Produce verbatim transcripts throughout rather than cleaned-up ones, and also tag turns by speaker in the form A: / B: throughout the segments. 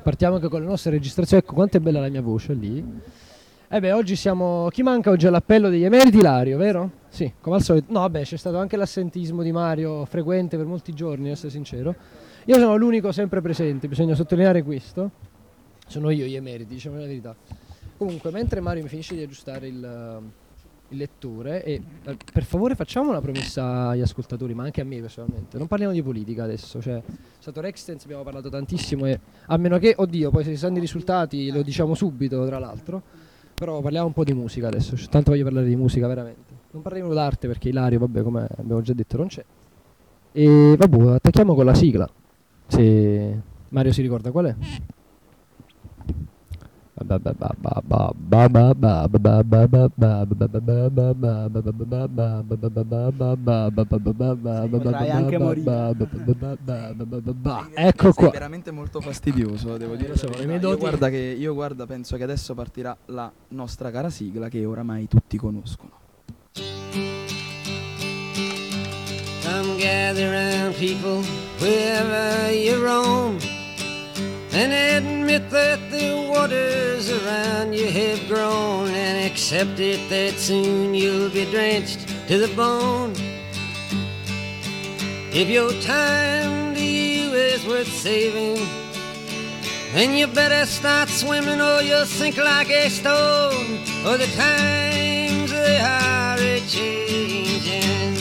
A: Partiamo anche con le nostre registrazioni. Ecco quanto è bella la mia voce lì. Eh beh, oggi siamo... Chi manca oggi all'appello degli emeriti? Ilario, vero? Sì, come al solito. No, vabbè, c'è stato anche l'assentismo di Mario frequente per molti giorni, a essere sincero. Io sono l'unico sempre presente, bisogna sottolineare questo. Sono io gli emeriti, diciamo la verità. Comunque, mentre Mario mi finisce di aggiustare il, il lettore, e eh, per favore facciamo una promessa agli ascoltatori, ma anche a me personalmente. Non parliamo di politica adesso, cioè... È stato Rextens, abbiamo parlato tantissimo e a meno che, oddio, poi se ci stanno i risultati lo diciamo subito, tra l'altro, però parliamo un po' di musica adesso, tanto voglio parlare di musica veramente. Non parliamo d'arte perché Ilario, vabbè, come abbiamo già detto, non c'è. E vabbè, attacchiamo con la sigla, se Mario si ricorda qual è.
B: Potrai anche morire.
A: Ecco qua.
C: Sei veramente molto fastidioso, devo dire.
A: So,
C: Io guarda che io guarda penso che adesso partirà la nostra cara sigla che oramai tutti conoscono.
D: Come gather round people wherever you roam, and admit that the waters around you have grown, and accept it that soon you'll be drenched to the bone. If your time to you is worth saving, then you better start swimming or you'll sink like a stone, or the times they are a-changing.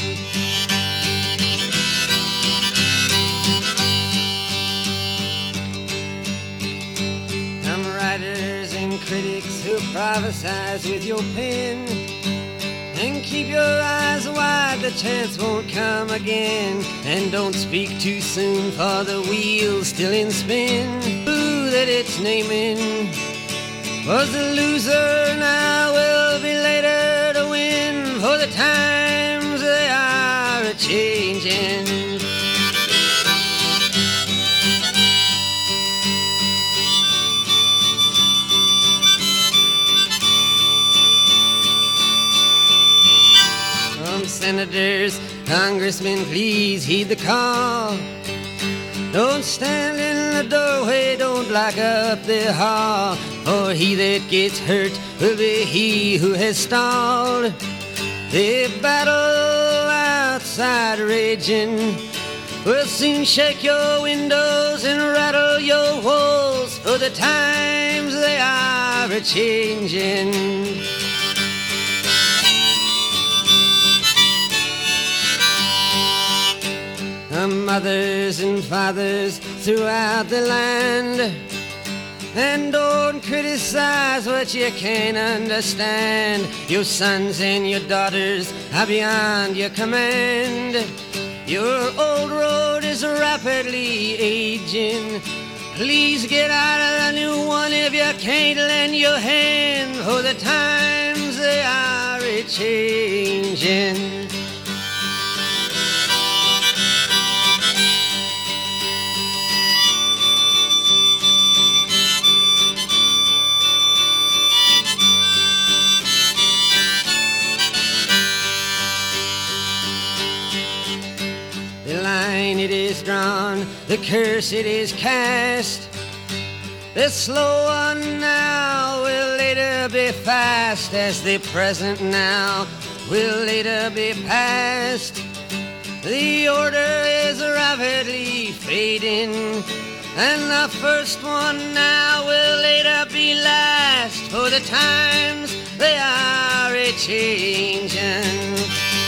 D: Writers and critics who prophesize with your pen, and keep your eyes wide, the chance won't come again. And don't speak too soon, for the wheel's still in spin. Who that it's naming was the loser, now will be later to win, for the times they are a-changing. Senators, congressmen, please heed the call. Don't stand in the doorway, don't block up the hall, for he that gets hurt will be he who has stalled. The battle outside raging will soon shake your windows and rattle your walls, for the times they are a-changing. Mothers and fathers throughout the land, and don't criticize what you can't understand. Your sons and your daughters are beyond your command. Your old road is rapidly aging. Please get out of the new one if you can't lend your hand, for the times they are a-changing. It is drawn, the curse it is cast. The slow one now will later be fast, as the present now will later be past. The order is rapidly fading, and the first one now will later be last, for the times they are a-changing.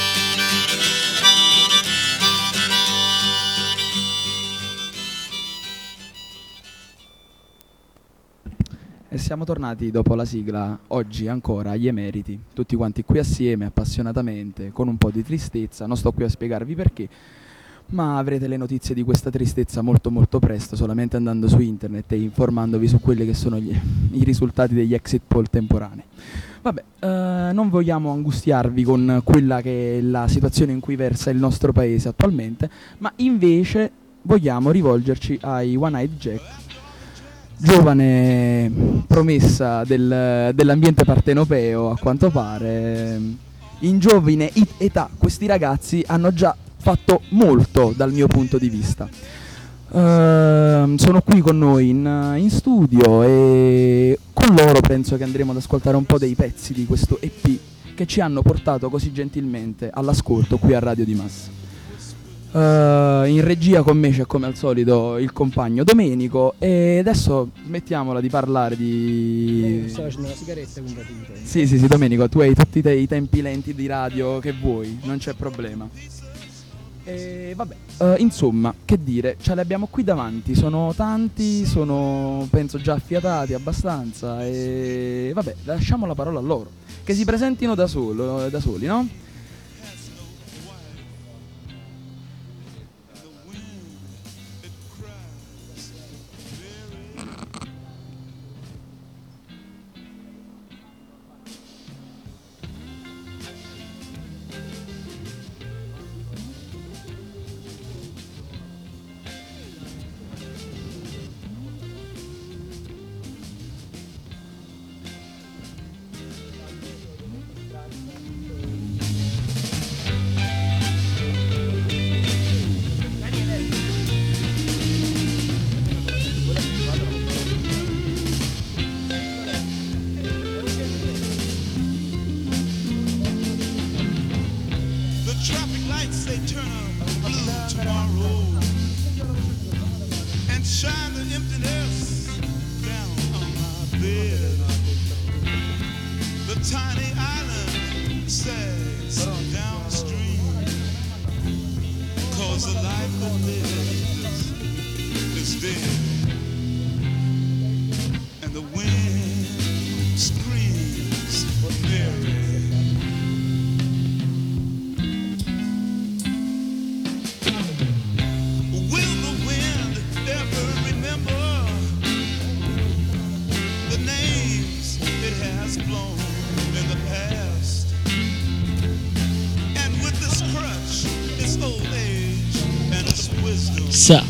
C: E siamo tornati dopo la sigla, oggi ancora agli emeriti, tutti quanti qui assieme, appassionatamente, con un po' di tristezza. Non sto qui a spiegarvi perché, ma avrete le notizie di questa tristezza molto molto presto, solamente andando su internet e informandovi su quelli che sono gli, i risultati degli exit poll temporanei. Vabbè, eh, non vogliamo angustiarvi con quella che è la situazione in cui versa il nostro paese attualmente, ma invece vogliamo rivolgerci ai One Eyed Jack, giovane promessa del, dell'ambiente partenopeo, a quanto pare. In giovane età questi ragazzi hanno già fatto molto dal mio punto di vista. Uh, sono qui con noi in, in studio e con loro penso che andremo ad ascoltare un po' dei pezzi di questo E P che ci hanno portato così gentilmente all'ascolto qui a Radio di Massa. Uh, in regia con me c'è come al solito il compagno Domenico e adesso smettiamola di parlare di...
A: Eh, sto facendo una sigaretta, quindi ti intendo.
C: Sì, sì, sì, Domenico, tu hai tutti i, te- i tempi lenti di radio che vuoi, non c'è problema. E vabbè, uh, insomma, che dire, ce li abbiamo qui davanti, sono tanti, sono penso già affiatati abbastanza e vabbè, lasciamo la parola a loro, che si presentino da, solo, da soli, no?
B: Sa-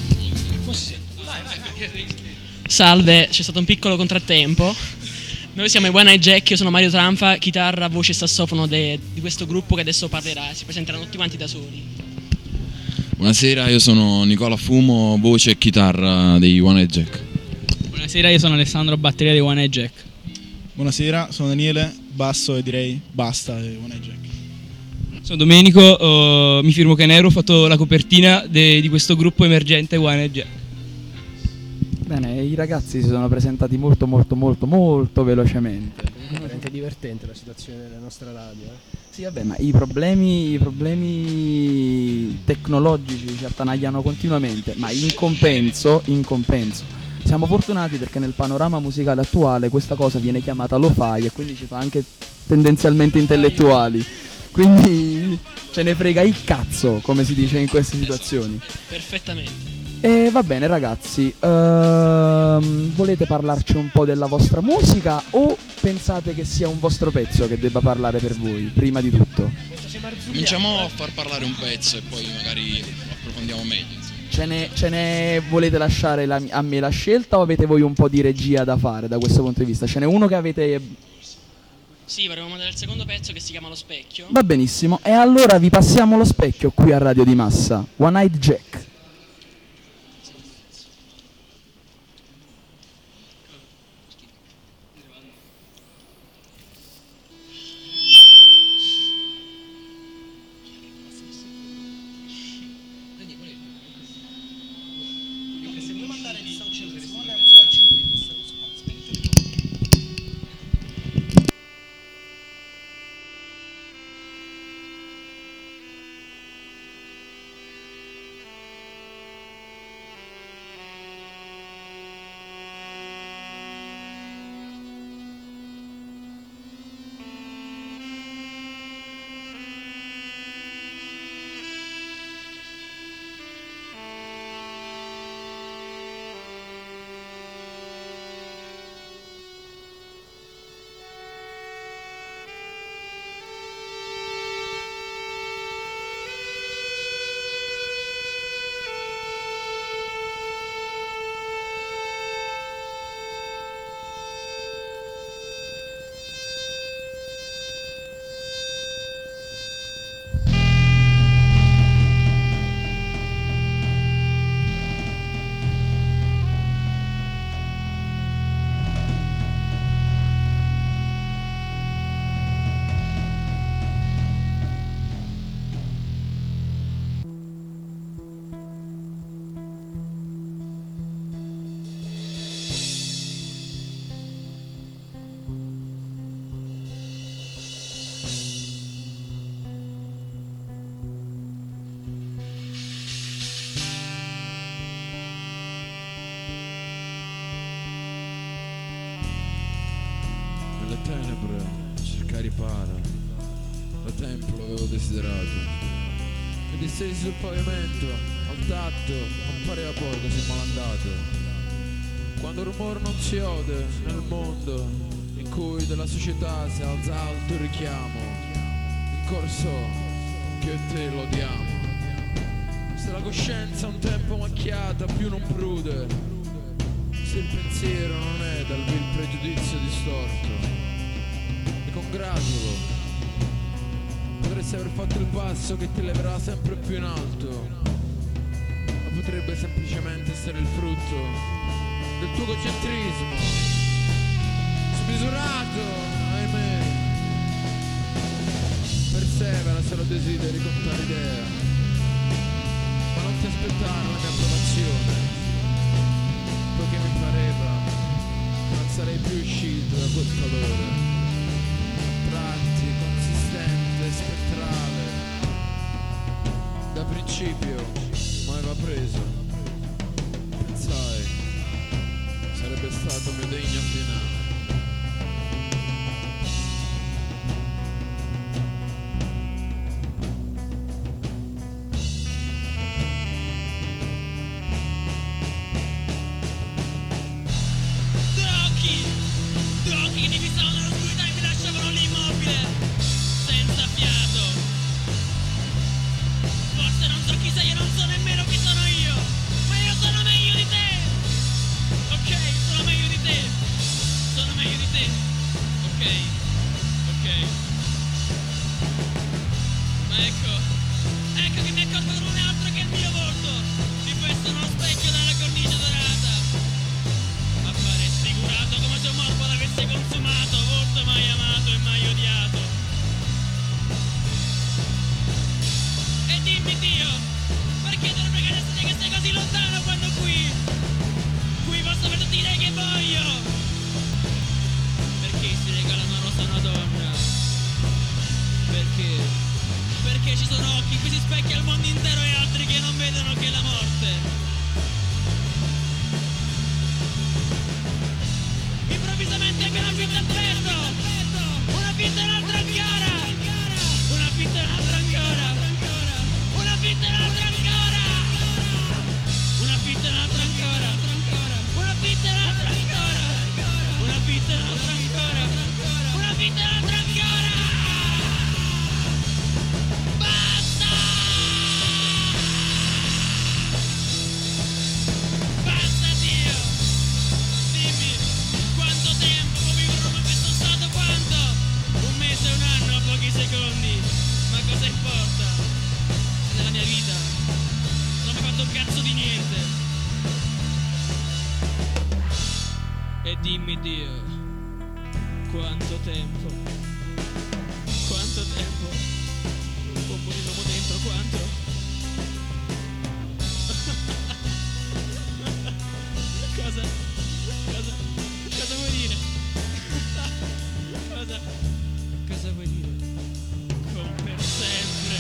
B: Salve, c'è stato un piccolo contrattempo. Noi siamo i One Eye Jack, io sono Mario Tranfa, chitarra, voce e sassofono de- di questo gruppo che adesso parlerà, si presenteranno tutti quanti da soli.
E: Buonasera, io sono Nicola Fumo, voce e chitarra dei One Eye Jack.
F: Buonasera, io sono Alessandro, batteria dei One Eye Jack.
G: Buonasera, sono Daniele, basso e direi basta dei One Eye Jack.
F: Sono Domenico, uh, mi firmo Canero, ho fatto la copertina de- di questo gruppo emergente One Eye Jack.
C: Bene, i ragazzi si sono presentati molto molto molto molto velocemente.
A: È veramente divertente la situazione della nostra radio. Eh.
C: Sì, vabbè, ma i problemi, i problemi tecnologici ci attanagliano continuamente, ma in compenso, in compenso, siamo fortunati perché nel panorama musicale attuale questa cosa viene chiamata lo-fi e quindi ci fa anche tendenzialmente intellettuali. Quindi ce ne frega il cazzo, come si dice in queste situazioni.
B: Perfettamente.
C: E va bene ragazzi, ehm, volete parlarci un po' della vostra musica o pensate che sia un vostro pezzo che debba parlare per voi, prima di tutto?
E: Cominciamo a far parlare un pezzo e poi magari approfondiamo meglio.
C: Ce ne, ce ne volete lasciare la, a me la scelta o avete voi un po' di regia da fare da questo punto di vista? Ce n'è uno che avete...
B: Sì, vorremmo mandare il secondo pezzo che si chiama Lo Specchio.
C: Va benissimo, e allora vi passiamo lo specchio qui a Radio di Massa, One Eyed Jack.
E: le tenebre cercai riparo, da tempo l'avevo desiderato. Mi distesi sul pavimento, al tatto, non pareva poco, siamo malandato. Quando il rumore non si ode nel mondo in cui della società si alza alto il richiamo, in corso che io e te l'odiamo. Se la coscienza un tempo macchiata più non prude, se il pensiero non è dal vil pregiudizio distorto, mi congratulo. Potresti aver fatto il passo che ti leverà sempre più in alto, ma potrebbe semplicemente essere il frutto del tuo egocentrismo smisurato, ahimè. Persevera se lo desideri con tale idea, ma non ti aspettare la mia approvazione, poiché mi pareva che non sarei più uscito da quel calore a tratti consistente e spettrale. Da principio mi aveva preso, pensai sarebbe stato mio degno finale.
B: Dimmi Dio, quanto tempo, quanto tempo, un pomodino dentro, quanto? Cosa, cosa, cosa vuoi dire? Cosa, cosa vuoi dire? Con per sempre.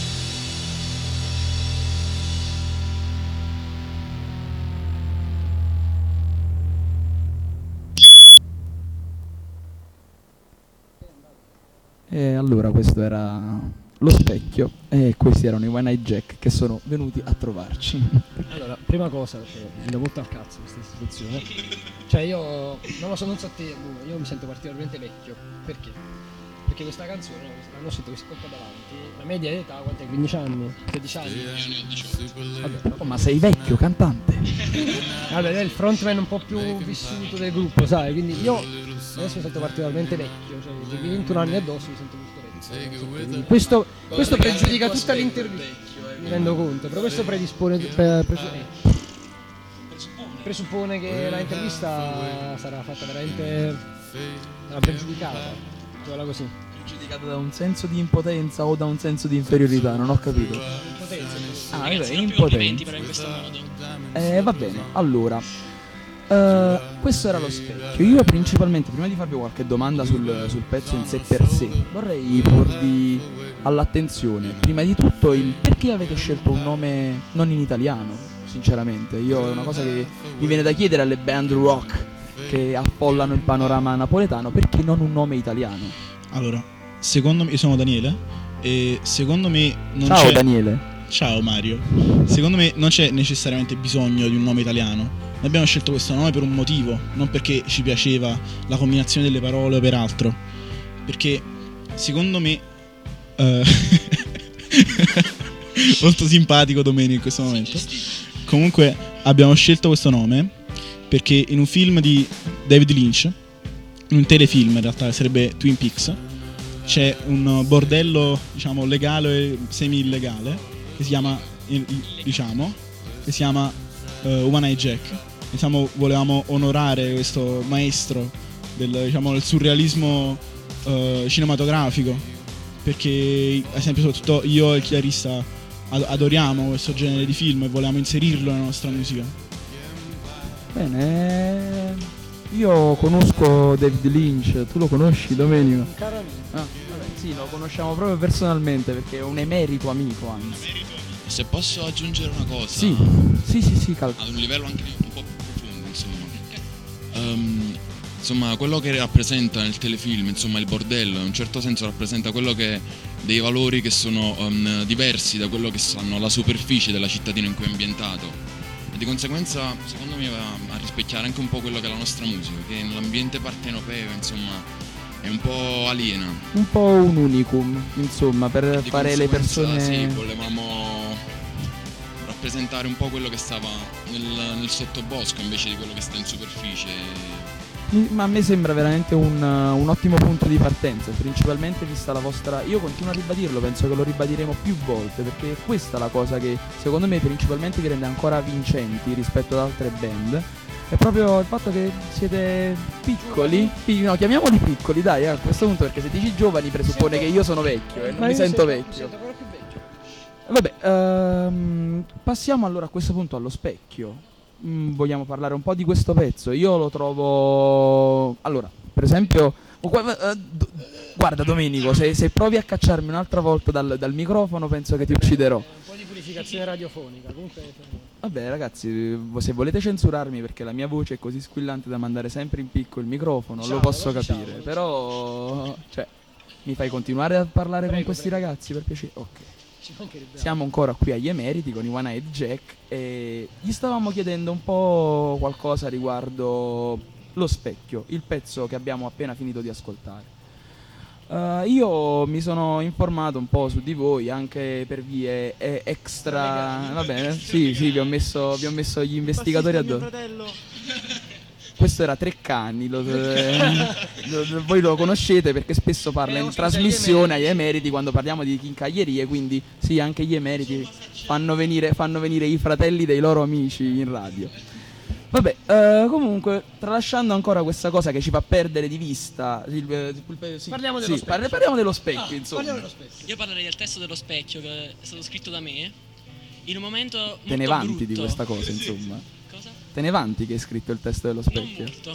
C: E allora questo era Lo Specchio e questi erano i One Night Jack che sono venuti a trovarci.
A: Allora, prima cosa, perché mi dà molto al cazzo questa istituzione. Cioè io, non lo so, non so te, io mi sento particolarmente vecchio. Perché? Perché questa canzone, hanno scritto questo qua davanti, la media di età quanto è? quindici anni? sedici anni? Vabbè,
C: Oh, ma sei vecchio cantante?
A: Vabbè, è il frontman un po' più vissuto del gruppo, sai, quindi io adesso mi sento particolarmente vecchio, cioè di ventuno anni addosso mi sento molto vecchio. Quindi questo, questo pregiudica tutta l'intervista, mi rendo conto, però questo predispone, pre, presu- eh, presuppone che la intervista sarà fatta veramente, sarà pregiudicata, quella così.
C: Giudicata da un senso di impotenza o da un senso di inferiorità, non ho capito.
A: Impotenza.
C: Ah,
B: Ragazzi,
C: vabbè,
B: sono più
C: impotenza.
B: complimenti però in questo modo.
C: Eh, va bene, allora uh, questo era Lo Specchio. Io principalmente, prima di farvi qualche domanda sul, sul pezzo in sé per sé, vorrei porvi all'attenzione prima di tutto il perché avete scelto un nome non in italiano. Sinceramente, io è una cosa che mi viene da chiedere alle band rock che affollano il panorama napoletano, perché non un nome italiano?
G: Allora, secondo me, io sono Daniele e secondo me non
C: Ciao
G: c'è...
C: Daniele.
G: Ciao Mario. Secondo me non c'è necessariamente bisogno di un nome italiano. Noi abbiamo scelto questo nome per un motivo, non perché ci piaceva la combinazione delle parole o per altro. Perché secondo me eh, molto simpatico Domenico in questo momento. Comunque abbiamo scelto questo nome perché in un film di David Lynch, in un telefilm in realtà sarebbe Twin Peaks, c'è un bordello, diciamo, legale e semi-illegale che si chiama, diciamo, che si chiama uh, One Eye Jack. Diciamo, volevamo onorare questo maestro del, diciamo, del surrealismo uh, cinematografico, perché ad esempio soprattutto io e il chitarrista ad- adoriamo questo genere di film e volevamo inserirlo nella nostra musica.
C: Bene, io conosco David Lynch, tu lo conosci Domenico?
A: Caro amico.
C: Ah, vabbè, sì, lo conosciamo proprio personalmente perché è un emerito amico, anzi.
E: Se posso aggiungere una cosa,
C: Sì, sì, sì, sì, cal-
E: ad un livello anche un po' più profondo, insomma. Ehm, insomma, quello che rappresenta nel telefilm, insomma, il bordello, in un certo senso rappresenta quello che dei valori che sono um, diversi da quello che stanno alla superficie della cittadina in cui è ambientato. E di conseguenza, secondo me, va a rispecchiare anche un po' quello che è la nostra musica, che nell'ambiente partenopeo, insomma, è un po' aliena.
C: un po' un unicum, insomma, per
E: Di
C: fare le
E: conseguenza,
C: persone...
E: Sì, volevamo rappresentare un po' quello che stava nel, nel sottobosco invece di quello che sta in superficie.
C: Mi- Ma a me sembra veramente un, uh, un ottimo punto di partenza, principalmente vista la vostra... Io continuo a ribadirlo, penso che lo ribadiremo più volte, perché è questa la cosa che secondo me principalmente vi rende ancora vincenti rispetto ad altre band. È proprio il fatto che siete piccoli, pi- no, chiamiamoli piccoli, dai, eh, a questo punto, perché se dici giovani presuppone che io sono vecchio e non mi sento vecchio. Vabbè, ehm, passiamo allora a questo punto allo specchio. Mm, vogliamo parlare un po' di questo pezzo. Io lo trovo... Allora, per esempio... oh, gu- eh, do- Guarda Domenico, se, se provi a cacciarmi un'altra volta dal, dal microfono penso che ti ucciderò.
A: Un po' di purificazione radiofonica. Comunque,
C: Vabbè ragazzi, se volete censurarmi perché la mia voce è così squillante da mandare sempre in picco il microfono,
A: Diciamo,
C: lo posso
A: lo diciamo,
C: capire.
A: lo
C: Però... Cioè, mi fai continuare a parlare
A: Prego,
C: con questi
A: prego.
C: ragazzi per piacere? Ok.
A: ci mancherebbe
C: Siamo ancora qui agli emeriti con i One Eyed Jack e gli stavamo chiedendo un po' qualcosa riguardo Lo Specchio, il pezzo che abbiamo appena finito di ascoltare. Uh, io mi sono informato un po' su di voi anche per vie eh, extra. Va bene, sì, sì, vi ho messo, vi ho messo gli investigatori addosso. Questo era Treccani, lo, eh, lo- lo- voi lo conoscete perché spesso parla
A: È
C: in
A: ospite agli
C: trasmissione agli
A: emeriti.
C: emeriti quando parliamo di chincaglierie, quindi sì, anche gli emeriti fanno venire, fanno venire i fratelli dei loro amici in radio. Vabbè, eh, comunque, tralasciando ancora questa cosa che ci fa perdere di vista, il- il- sì,
A: Parliamo dello
C: sì,
A: specchio.
C: parli- parliamo dello specchio,
A: Ah,
C: insomma.
A: parliamo dello specchio.
B: Io parlerei del testo dello specchio che è stato scritto da me in un momento molto
C: Te ne vanti
B: brutto.
C: di questa cosa, insomma.
B: Cosa?
C: Te ne vanti che hai scritto il testo dello
B: Non
C: specchio?
B: molto.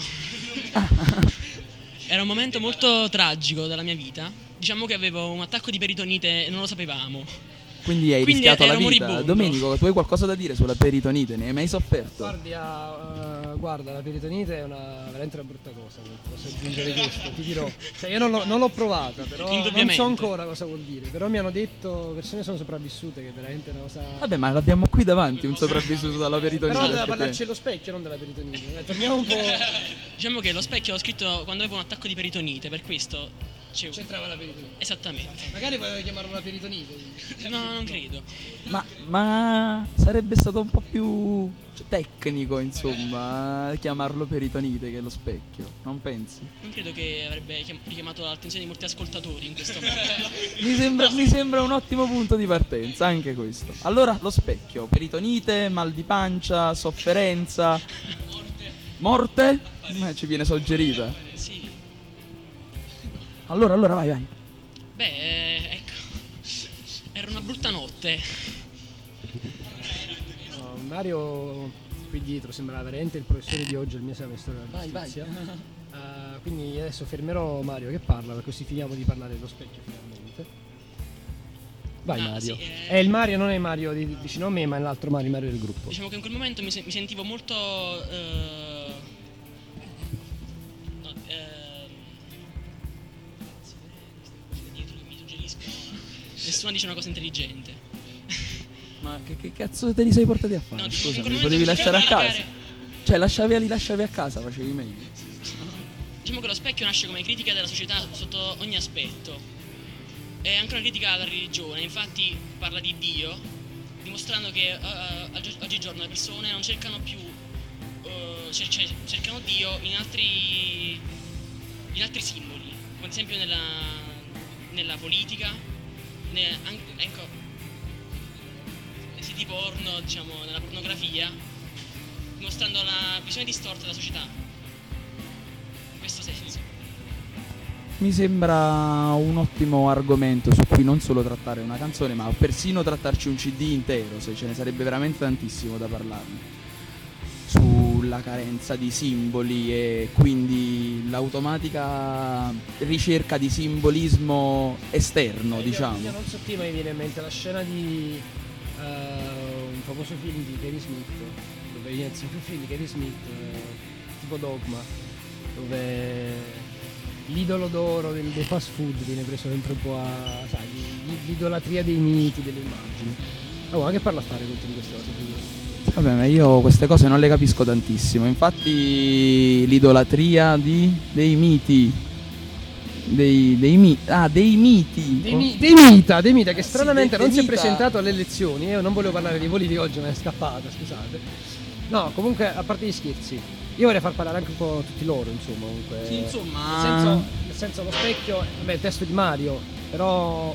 B: Era un momento molto tragico della mia vita. Diciamo che avevo un attacco di peritonite e non lo sapevamo.
C: Quindi hai
B: Quindi
C: rischiato la
B: ero
C: vita.
B: moribondo.
C: Domenico, tu hai qualcosa da dire sulla peritonite? Ne hai mai sofferto?
A: Guardi, ah, eh, guarda, la peritonite è una, veramente una brutta cosa, non posso aggiungere questo, ti dirò. Cioè, io non l'ho, non l'ho provata, però non
B: Indubbiamente.
A: so ancora cosa vuol dire. Però mi hanno detto, persone sono sopravvissute, che è veramente una cosa...
C: Vabbè, ma l'abbiamo qui davanti, un sopravvissuto dalla peritonite.
A: Però doveva
C: perché
A: parlarci
C: te-
A: dello specchio, non della peritonite. Eh, torniamo un po'...
B: Diciamo che lo specchio l'ho scritto quando avevo un attacco di peritonite, per questo c'è-
A: C'entrava la peritonite.
B: Esattamente.
A: Magari potevo chiamarlo una peritonite.
B: No, non credo.
C: Ma, ma sarebbe stato un po' più tecnico, insomma, chiamarlo peritonite che lo specchio, non pensi?
B: Non credo che avrebbe chiam- richiamato l'attenzione di molti ascoltatori in questo modo.
C: Mi sembra, mi sembra un ottimo punto di partenza, anche questo. Allora, lo specchio, peritonite, mal di pancia, sofferenza, morte? Eh, ci viene suggerita.
B: Sì.
C: Allora, allora, vai, vai.
B: Beh, eh, ecco. Era una brutta notte.
A: No, Mario qui dietro sembrava veramente il professore di oggi al mio esame di storia della
C: Vai, vai.
A: giustizia. Eh, quindi adesso fermerò Mario che parla, per così finiamo di parlare dello specchio finalmente. Vai
B: Ah,
A: Mario.
B: sì, eh.
A: È il Mario, non è Mario di, vicino a me, ma è l'altro Mario, Mario del gruppo.
B: Diciamo che in quel momento mi, se- mi sentivo molto eh, ehm, dietro che mi suggeriscono, nessuna dice una cosa intelligente.
C: Ma che, che cazzo te li sei portati a fare?
B: No,
C: Scusa,
B: dico,
C: mi
B: in quel
C: potevi
B: momento
C: lasciare a
B: mi faceva
C: casa?
B: cagare.
C: Cioè, lasciavi, li lasciavi a casa, facevi meglio.
B: Diciamo che lo specchio nasce come critica della società sotto ogni aspetto. È anche una critica alla religione, infatti parla di Dio, dimostrando che uh, oggigiorno le persone non cercano più, uh, cer- cer- cercano Dio in altri, in altri simboli, come ad esempio nella, nella politica, ne, anche, ecco, nei siti porno, diciamo, nella pornografia, dimostrando la visione distorta della società. In questo senso.
C: Mi sembra un ottimo argomento su cui non solo trattare una canzone, ma persino trattarci un C D intero, se ce ne sarebbe veramente tantissimo da parlarne. Sulla carenza di simboli e quindi l'automatica ricerca di simbolismo esterno,
A: Io-
C: diciamo.
A: Io non so te, ma mi viene in mente la scena di eh, un famoso film di Kevin Smith, dove viene il più film di Kevin Smith, eh, tipo Dogma, dove l'idolo d'oro del, dei fast food viene preso sempre un po' a, sai, l'idolatria dei miti, delle immagini. Ma guarda che parla a fare con tutte queste cose qui.
C: Vabbè, ma io queste cose non le capisco tantissimo. Infatti l'idolatria di, dei miti. Dei, dei, mi, ah, dei miti.
A: Dei, mi, dei Mita, dei Mita, che
C: Sì,
A: stranamente
C: dei-
A: non si è
C: dei Mita.
A: presentato alle elezioni. Io non volevo parlare di politica oggi, ma è scappata, scusate. No, comunque, a parte gli scherzi, io vorrei far parlare anche un po' tutti loro, insomma. Comunque.
C: Sì, insomma.
A: Nel senso, nel senso, lo specchio, vabbè, il testo di Mario, però.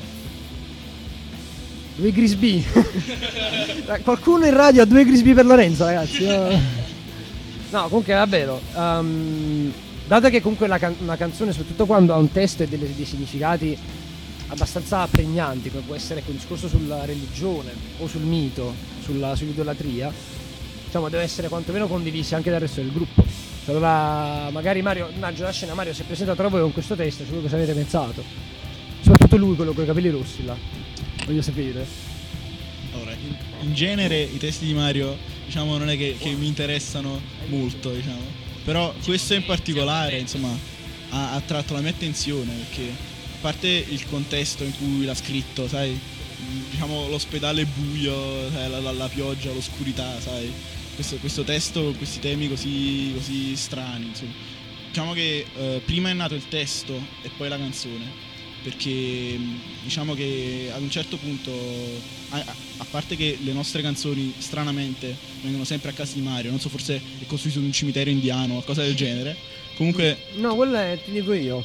A: Due Grisby. Qualcuno in radio ha due Grisby per Lorenzo, ragazzi. Io- No, comunque, davvero. ehm, dato che comunque la can- una canzone, soprattutto quando ha un testo e delle- dei significati abbastanza pregnanti, come può essere ecco, un discorso sulla religione o sul mito, sulla, sull'idolatria, diciamo, deve essere quantomeno condivisi anche dal resto del gruppo. Cioè, allora, magari Mario, immagino la scena, Mario si è presentato tra voi con questo testo, cioè, cosa avete pensato? Soprattutto lui, quello con i capelli rossi là. Voglio sapere.
G: Allora, in, in genere i testi di Mario, diciamo, non è che, che mi interessano molto, diciamo. Però questo in particolare, insomma, ha ha attratto la mia attenzione perché, a parte il contesto in cui l'ha scritto, sai, diciamo l'ospedale buio, sai, la, la- la pioggia, l'oscurità, sai, questo, questo testo con questi temi così, così strani, insomma. Diciamo che eh, prima è nato il testo e poi la canzone, perché mh, diciamo che ad un certo punto, a, a- a parte che le nostre canzoni stranamente vengono sempre a casa di Mario, non so, forse è costruito in un cimitero indiano o qualcosa del genere, comunque
A: No, quella è, ti dico io.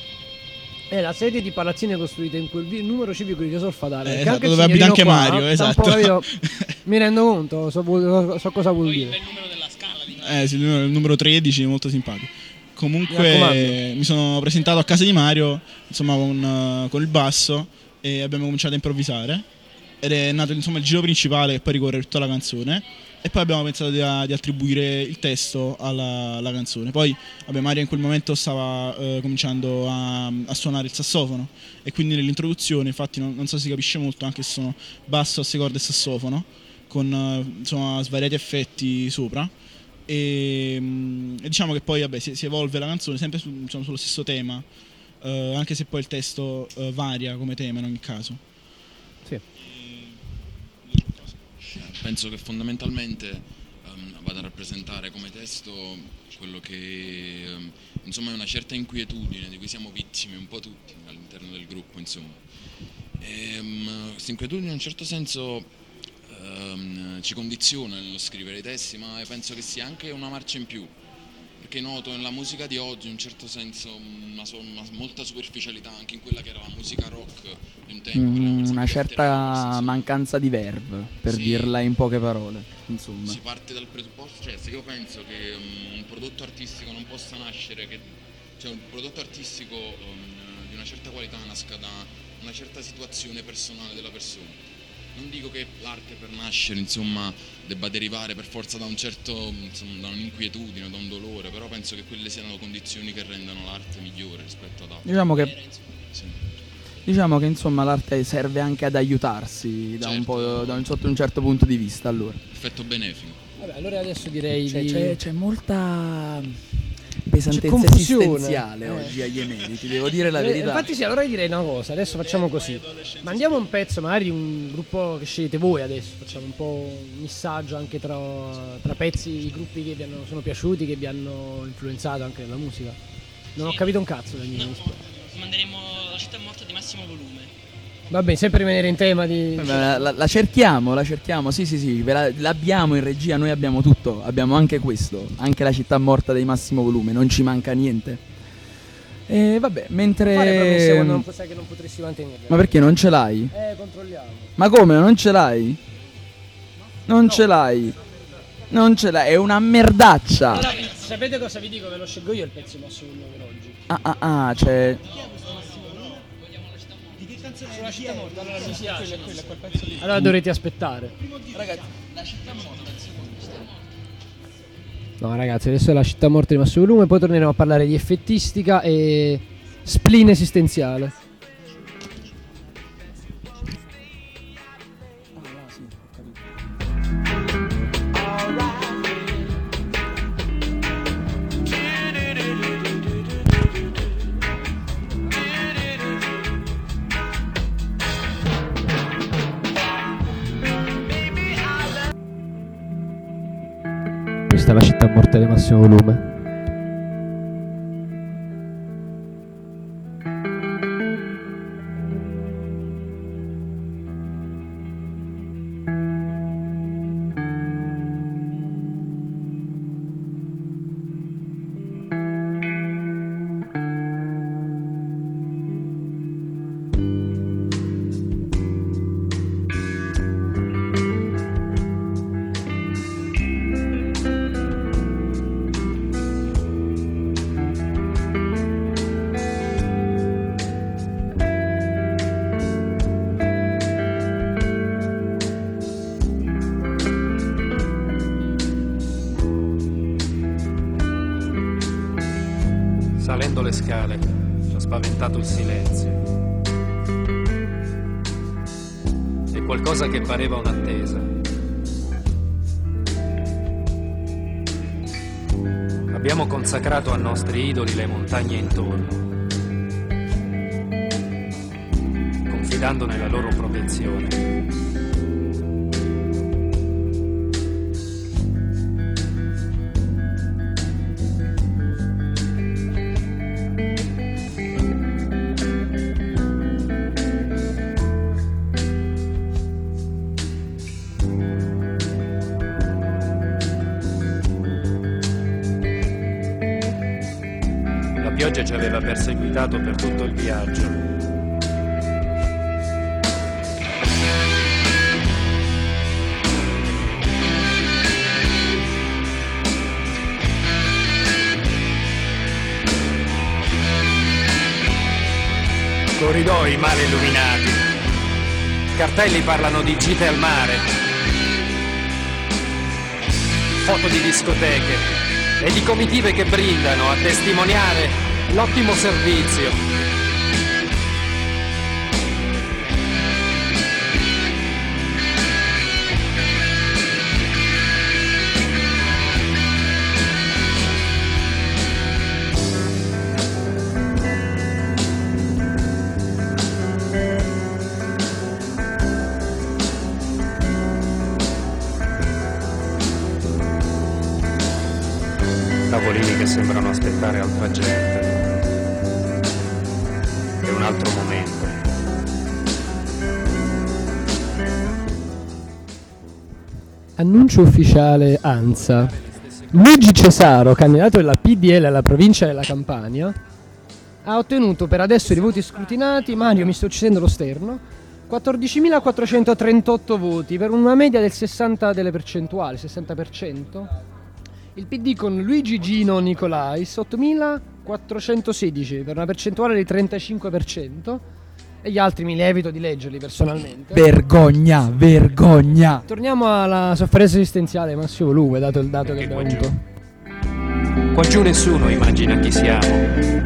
A: È la serie di palazzine costruite in quel vi- numero civico di Solfadare.
G: Eh,
A: che
G: esatto,
A: anche il
G: dove abita
A: signorino
G: anche
A: qua,
G: Mario,
A: sta un
G: esatto.
A: po', capito? Mi rendo conto, so, vuol- so cosa vuol
B: Poi
A: dire.
B: il numero della scala di
G: eh, sì, il numero- il numero tredici è molto simpatico.
A: Mi
G: Comunque
A: raccomando.
G: eh, mi sono presentato a casa di Mario, insomma, con, eh, con il basso e abbiamo cominciato a improvvisare ed è nato, insomma, il giro principale che poi ricorre tutta la canzone e poi abbiamo pensato di, di attribuire il testo alla, alla canzone. Poi vabbè, Mario in quel momento stava eh, cominciando a, a suonare il sassofono e quindi nell'introduzione, infatti non, non so se si capisce molto, anche se sono basso, asse corde e sassofono con eh, insomma svariati effetti sopra. E, mm, e diciamo che poi vabbè, si, si evolve la canzone sempre su- diciamo, sullo stesso tema, eh, anche se poi il testo eh, varia come tema in ogni caso.
A: Sì.
H: Penso che fondamentalmente ehm, vada a rappresentare come testo quello che ehm, insomma è una certa inquietudine di cui siamo vittime un po' tutti all'interno del gruppo, insomma. Questa inquietudine in un certo senso ehm, ci condiziona nello scrivere i testi, ma penso che sia anche una marcia in più, perché noto nella musica di oggi in un certo senso una, so- una molta superficialità anche in quella che era la musica rock di un tempo.
C: Mm,
H: parliamo per
C: una
H: esempio del
C: certa
H: Terror, sì.
C: mancanza di verve, per
H: Sì.
C: dirla in poche parole, insomma.
H: Si parte dal presupposto, cioè se io penso che um, un prodotto artistico non possa nascere, che, cioè un prodotto artistico um, di una certa qualità nasca da una certa situazione personale della persona. Non dico che l'arte per nascere, insomma, debba derivare per forza da un certo, insomma, da un'inquietudine, da un dolore, però penso che quelle siano condizioni che rendano l'arte migliore rispetto ad altre.
C: Diciamo che,
H: Sì.
C: diciamo che insomma l'arte serve anche ad aiutarsi da un
H: Certo.
C: po', da un, sotto un certo punto di vista, allora.
H: Effetto benefico.
A: Vabbè, allora adesso direi
C: C'è,
A: di...
C: c'è- c'è molta pesantezza
A: confusione.
C: esistenziale
A: Eh.
C: oggi agli emeriti, devo dire la
A: Eh,
C: verità.
A: Infatti sì, allora direi una cosa, adesso facciamo così. Mandiamo un pezzo, magari un gruppo che scegliete voi adesso, facciamo un po' un missaggio anche tra, tra pezzi di gruppi che vi hanno, sono piaciuti, che vi hanno influenzato anche nella musica. Non
B: Sì.
A: ho capito un cazzo da mio.
B: No, manderemo La città morta di Massimo Volume.
A: Va bene, sempre rimanere in tema di...
C: La, la- la cerchiamo, la cerchiamo, sì sì sì, ve la- l'abbiamo in regia, noi abbiamo tutto, abbiamo anche questo, anche La città morta di Massimo Volume, non ci manca niente. E vabbè, mentre...
A: Fare promesse quando non sai che non potresti mantenerle.
C: Ma perché non ce l'hai?
A: Eh, controlliamo.
C: Ma come, non ce l'hai? Non ce l'hai? Non ce l'hai, è una merdaccia.
A: Allora, sapete cosa vi dico? Ve lo scelgo io il pezzo di Massimo Volume per oggi.
C: Ah ah ah, cioè...
A: Sulla città morta, allora mi piace. Allora dovrete aspettare.
C: Ragazzi, La città morta, il secondo.
A: No ragazzi, adesso è La città morta di Massimo Volume, poi torneremo a parlare di effettistica e spleen esistenziale. Questa è La città morta di Massimo Volume.
I: Salendo le scale, ho spaventato il silenzio. E qualcosa che pareva un'attesa. Abbiamo consacrato a nostri idoli le montagne intorno, confidando nella loro protezione. La pioggia ci aveva perseguitato per tutto il viaggio. Corridoi male illuminati. Cartelli parlano di gite al mare. Foto di discoteche e di comitive che brindano a testimoniare l'ottimo servizio. Tavolini che sembrano aspettare altra gente. È un altro momento.
A: Annuncio ufficiale ANSA. Luigi Cesaro, candidato della P D L alla provincia della Campania, ha ottenuto per adesso i voti scrutinati, Mario mi sto uccidendo lo sterno, quattordicimilaquattrocentotrentotto voti per una media del sessanta delle percentuali, sessanta per cento. Il P D con Luigi Gino Nicolais ottomilaquattrocentosedici per una percentuale del trentacinque per cento. E gli altri mi lievito di leggerli personalmente.
C: Vergogna, vergogna.
A: Torniamo alla sofferenza esistenziale Massimo Volume, dato il dato che abbiamo avuto.
I: Qua giù nessuno immagina chi siamo.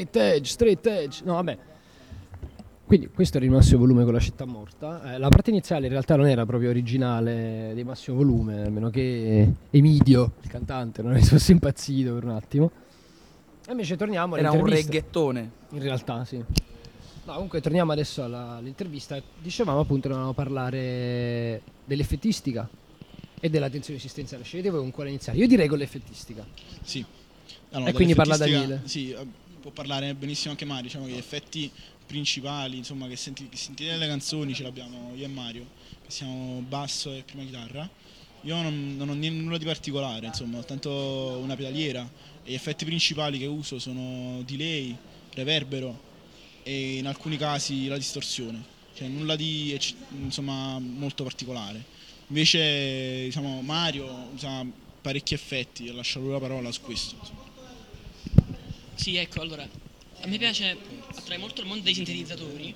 A: Street edge, street edge. No, vabbè. Quindi questo era il Massimo Volume con La città morta. Eh, la parte iniziale in realtà non era proprio originale di Massimo Volume, a meno che Emidio, il cantante, non ne fosse impazzito per un attimo. E invece torniamo
C: Era un
A: all'intervista.
C: reggaetone.
A: In realtà, sì. No, comunque torniamo adesso alla- all'intervista. Dicevamo appunto dovevamo parlare dell'effettistica e della tensione esistenziale. Scegliete voi con quale iniziare. Io direi con l'effettistica.
G: Sì.
A: E quindi parla
G: dell'effettistica-
A: Daniele.
G: Sì, eh, può parlare benissimo anche Mario. Diciamo che gli effetti principali, insomma, che, senti, che sentite nelle canzoni ce l'abbiamo io e Mario, che siamo basso e prima chitarra. Io non, non ho niente- nulla di particolare, insomma, ho tanto una pedaliera e gli effetti principali che uso sono delay, reverbero e in alcuni casi la distorsione, cioè nulla di ecc- insomma molto particolare. Invece diciamo Mario usa parecchi effetti e lascio lui la parola su questo. insomma.
B: Sì, ecco, allora, a me piace, attrae molto il mondo dei sintetizzatori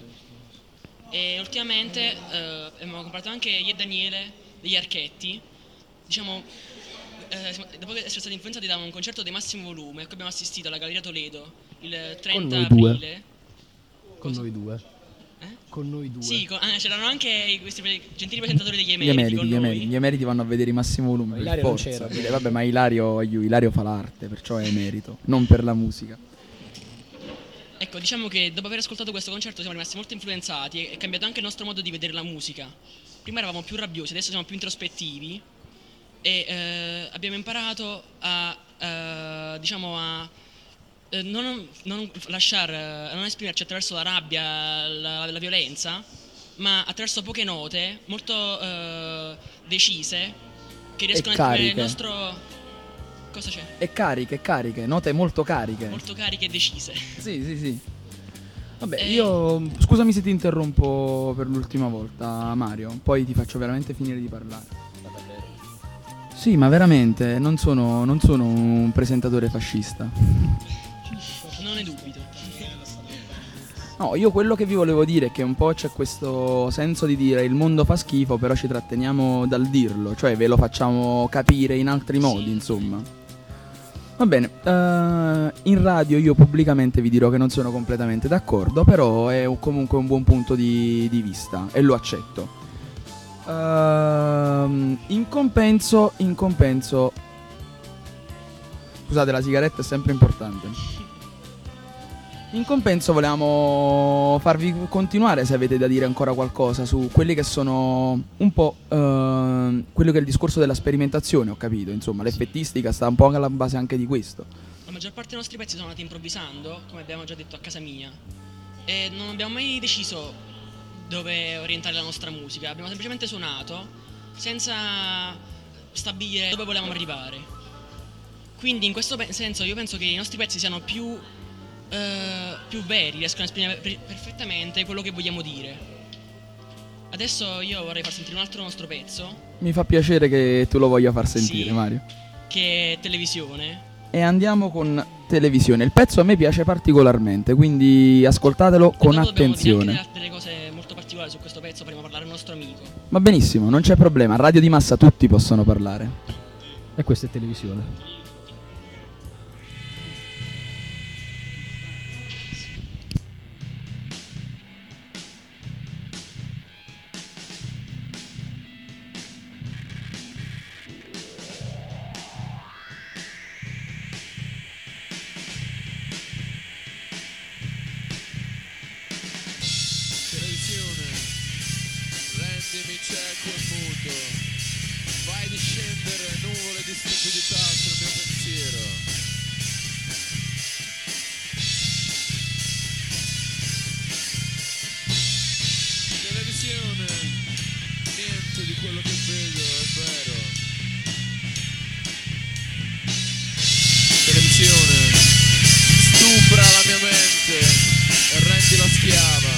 B: e ultimamente eh, abbiamo comprato anche io e Daniele degli archetti, diciamo, eh, siamo- dopo essere stati influenzati da un concerto di Massimo Volume a cui abbiamo assistito alla Galleria Toledo il trenta
A: noi due.
B: aprile.
A: Con noi due.
B: Eh?
A: Con noi due.
B: Sì, con- ah, c'erano anche i- questi pre- gentili presentatori degli
C: Gli
B: emeriti,
C: emeriti,
B: con
C: gli
B: noi.
C: emeriti, gli emeriti vanno a vedere i Massimo Volume.
A: Ma
C: per
A: Ilario non
C: forza.
A: c'era.
C: Eh, Vabbè, ma Ilario, Ilario fa l'arte, perciò è emerito, non per la musica.
B: Ecco, diciamo che dopo aver ascoltato questo concerto siamo rimasti molto influenzati e è cambiato anche il nostro modo di vedere la musica. Prima eravamo più rabbiosi, adesso siamo più introspettivi e eh, abbiamo imparato a, eh, diciamo, a eh, non, non lasciare, a non esprimerci attraverso la rabbia, la, la violenza, ma attraverso poche note molto eh, decise che riescono a esprimere il
C: cariche.
B: nostro... Cosa c'è?
C: E cariche, cariche, note molto cariche.
B: Molto cariche e decise.
C: Sì, sì, sì. Vabbè,
B: Eh.
C: io scusami se ti interrompo per l'ultima volta, Mario, poi ti faccio veramente finire di parlare. Sì, ma veramente non sono, non sono un presentatore fascista.
B: Non ne dubito.
C: No, io quello che vi volevo dire è che un po' c'è questo senso di dire il mondo fa schifo, però ci tratteniamo dal dirlo, cioè ve lo facciamo capire in altri modi, insomma. Va bene, eh, in radio io pubblicamente vi dirò che non sono completamente d'accordo, però è un- comunque un buon punto di, di vista e lo accetto. Ehm, in compenso, in compenso... Scusate, la sigaretta è sempre importante. In compenso volevamo farvi continuare, se avete da dire ancora qualcosa, su quelli che sono un po' eh, quello che è il discorso della sperimentazione, ho capito, insomma, l'effettistica sta un po' alla base anche di questo.
B: La maggior parte dei nostri pezzi sono nati improvvisando, come abbiamo già detto a casa mia, e non abbiamo mai deciso dove orientare la nostra musica, abbiamo semplicemente suonato senza stabilire dove volevamo arrivare. Quindi in questo pe- senso io penso che i nostri pezzi siano più, eh, più veri, riescono a esprimere per- perfettamente quello che vogliamo dire. Adesso io vorrei far sentire un altro nostro pezzo,
C: Mi fa piacere che tu lo voglia far sentire,
B: Sì.
C: Mario.
B: che è Televisione.
C: E andiamo con televisione. Il pezzo a me piace particolarmente, quindi ascoltatelo
B: E
C: con
B: dopo dobbiamo dire
C: attenzione.
B: anche delle, delle cose molto particolari su questo pezzo, prima parlare al nostro amico.
C: Va benissimo, non c'è problema, a Radio di Massa tutti possono parlare.
A: E questa è televisione.
E: Televisione, rendimi cieco e muto, fai discendere nuvole di stupidità sul mio pensiero. Televisione, niente di quello che vedo è vero. Televisione, stupra la mia mente e rendila schiava.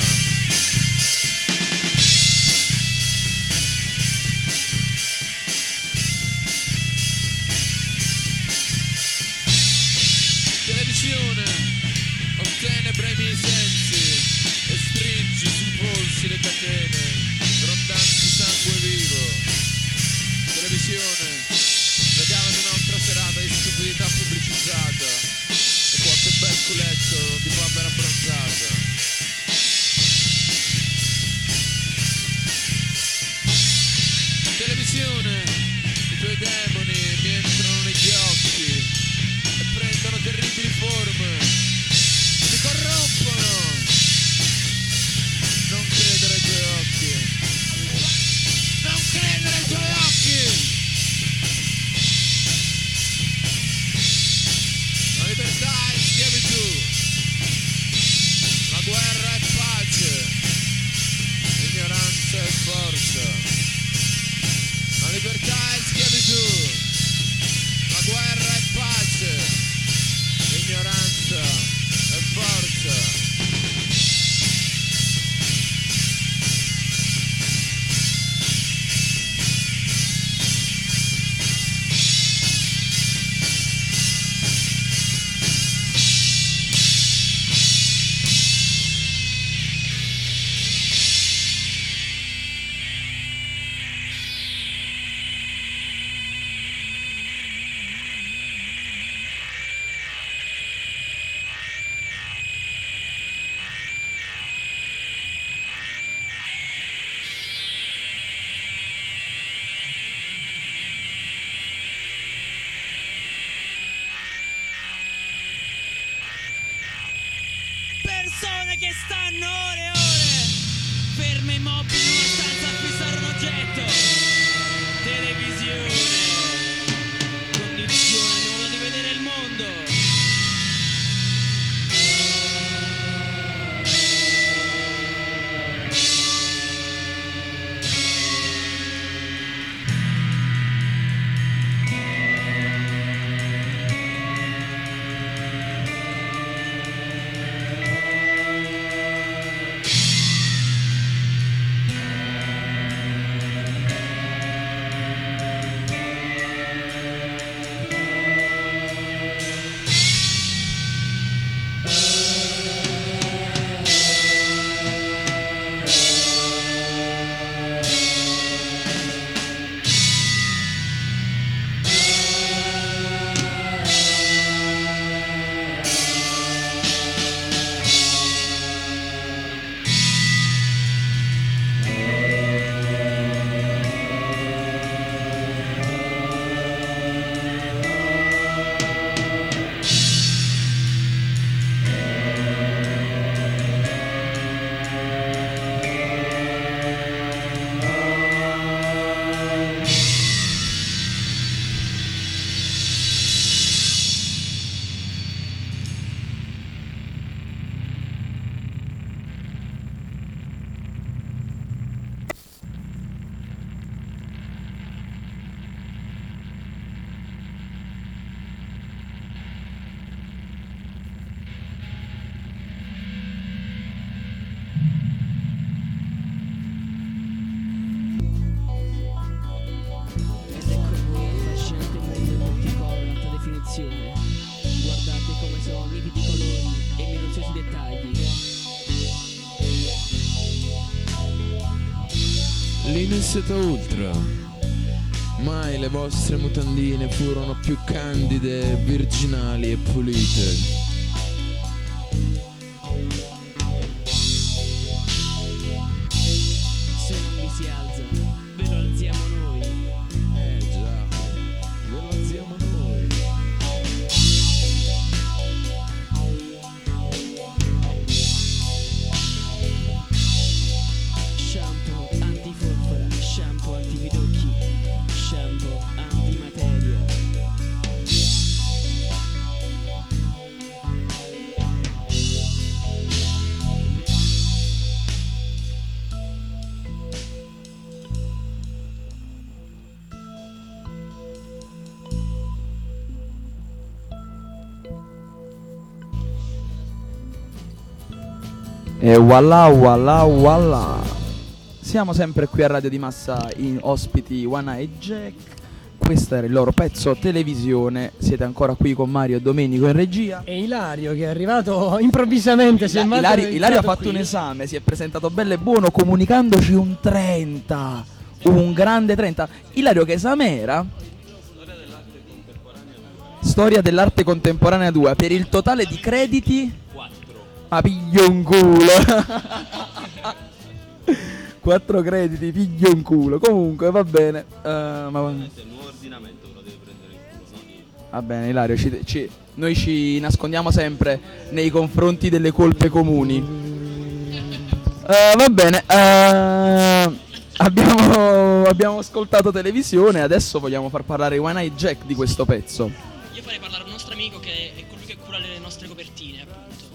E: Televisione, ottenebra i miei sensi e stringi sui polsi le catene, grondanti sangue vivo. i demoni mi entrano negli occhi e prendono terribili forme, mi corrompono. Non credere ai tuoi occhi, non credere ai tuoi occhi. La libertà è schiavitù, la guerra è pace, l'ignoranza è forza. La libertà è schiavitù, la guerra è pace, l'ignoranza è forza.
J: Persone che stanno ore e ore ferme immobili in una stanza a fissare un oggetto. Televisione, condizione di modo di vedere il mondo. Guardate come sono nitidi i colori e minuziosi dettagli.
E: L'Ineseta Ultra. Mai le vostre mutandine furono più candide, virginali e pulite.
J: Se non vi si alza, ve lo alziamo noi.
E: Eh già, ve lo alziamo noi.
J: Shampoo antiforfora, shampoo antividocchi, shampoo antimateria.
C: E voilà voilà voilà. Siamo sempre qui a Radio di Massa in ospiti One Eye Jack. Questo era il loro pezzo televisione. Siete ancora qui con Mario e Domenico in regia.
A: E Ilario che è arrivato improvvisamente. Si è
C: Ila- Ilario, Ilario ha fatto
A: qui.
C: un esame, si è presentato bello e buono comunicandoci un trenta. Un grande trenta. Ilario, che esame era? Storia dell'arte contemporanea due. Per il totale di crediti ma piglio un culo. Quattro crediti, piglio un culo. Comunque va bene. uh, ma... Va bene, Ilario, ci, ci, noi ci nascondiamo sempre nei confronti delle colpe comuni. Uh, va bene, uh, abbiamo, abbiamo ascoltato televisione, adesso vogliamo far parlare One Eye Jack di questo pezzo.
B: Io farei parlare un nostro amico che è colui che cura le nostre copertine, appunto.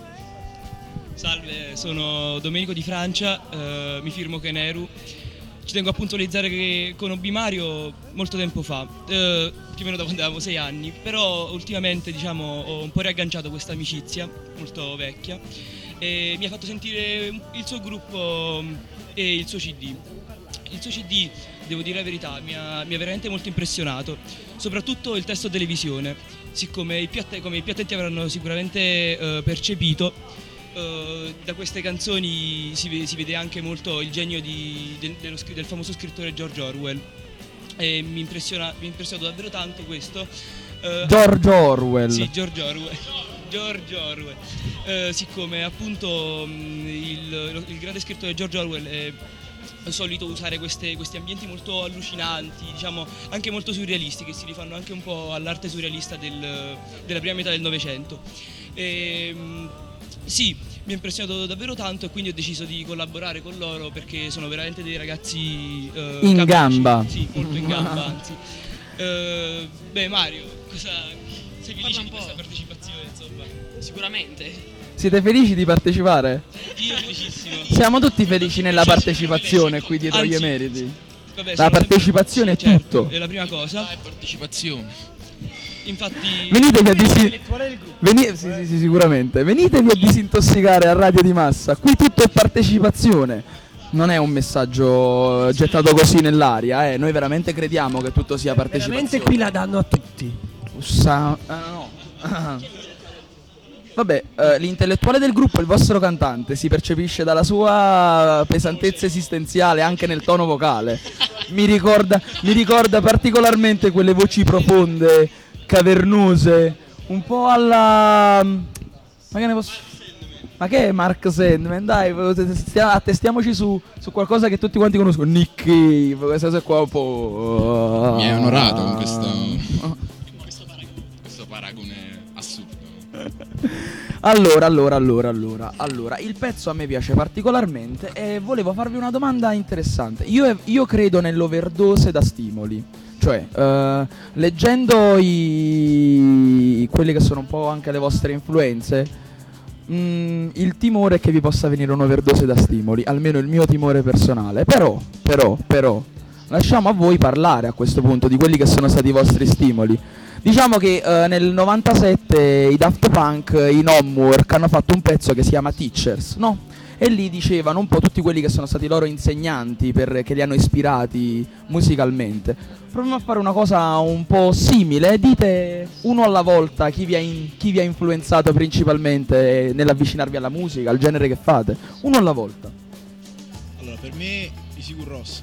F: Salve, sono Domenico di Francia, eh, mi firmo Keneru. Ci tengo a puntualizzare che conobbi Mario molto tempo fa, eh, più o meno da quando avevamo sei anni, però ultimamente diciamo ho un po' riagganciato questa amicizia molto vecchia e mi ha fatto sentire il suo gruppo e il suo C D. Il suo C D, devo dire la verità, mi ha, mi ha veramente molto impressionato, soprattutto il testo televisione, siccome i più, att- come i più attenti avranno sicuramente eh, percepito. Uh, da queste canzoni si vede, si vede anche molto il genio di, del, dello, del famoso scrittore George Orwell e mi impressiona, mi ha impressionato davvero tanto questo. Uh,
C: George Orwell.
F: Sì, George Orwell. George Orwell. Uh, siccome appunto mh, il, il grande scrittore George Orwell è solito usare queste, questi ambienti molto allucinanti, diciamo anche molto surrealisti, che si rifanno anche un po' all'arte surrealista del, della prima metà del Novecento. E, mh, Sì, mi ha impressionato davvero tanto e quindi ho deciso di collaborare con loro perché sono veramente dei ragazzi eh,
C: in
F: capaci.
C: gamba.
F: Sì, molto in gamba, anzi. Eh, beh, Mario, cosa sei felice di questa partecipazione, insomma?
B: Sicuramente.
C: Siete felici di partecipare?
F: Io felicissimo.
C: Siamo tutti felici nella partecipazione qui dietro agli
F: Anzi,
C: emeriti.
F: Vabbè,
C: La
F: sono
C: partecipazione
F: sempre-
C: è
F: sì, certo,
C: tutto.
F: è la prima cosa.
H: Dai, partecipazione.
F: Infatti
C: Venitevi a disi- Veni- sì, sì, sì, sicuramente. Venitevi a disintossicare a Radio di Massa. Qui tutto è partecipazione. Non è un messaggio gettato così nell'aria, eh. Noi veramente crediamo che tutto sia partecipazione.
A: Veramente qui la danno a tutti.
C: Sa- ah, no. Vabbè, eh, l'intellettuale del gruppo, il vostro cantante, si percepisce dalla sua pesantezza esistenziale anche nel tono vocale. Mi ricorda, mi ricorda particolarmente quelle voci profonde, cavernose, un po' alla... Ma che ne posso... Ma che è Mark Sandman? Dai, stia- attestiamoci su, su qualcosa che tutti quanti conoscono. Nick Cave, questa cosa qua un po'...
H: Mi hai onorato con questo, questo paragone assurdo.
C: Allora, allora, allora, allora, allora, il pezzo a me piace particolarmente e volevo farvi una domanda interessante. Io, io credo nell'overdose da stimoli. Cioè, eh, leggendo i... quelli che sono un po' anche le vostre influenze, mh, il timore è che vi possa venire un'overdose da stimoli, almeno il mio timore personale. Però, però, però, lasciamo a voi parlare a questo punto di quelli che sono stati i vostri stimoli. Diciamo che eh, nel novantasette i Daft Punk in Homework hanno fatto un pezzo che si chiama Teachers, no? E lì dicevano un po' tutti quelli che sono stati loro insegnanti per, che li hanno ispirati musicalmente. Proviamo a fare una cosa un po' simile. Dite uno alla volta chi vi ha, in, chi vi ha influenzato principalmente nell'avvicinarvi alla musica, al genere che fate. Uno alla volta.
G: Allora, per me i Sigur Rós.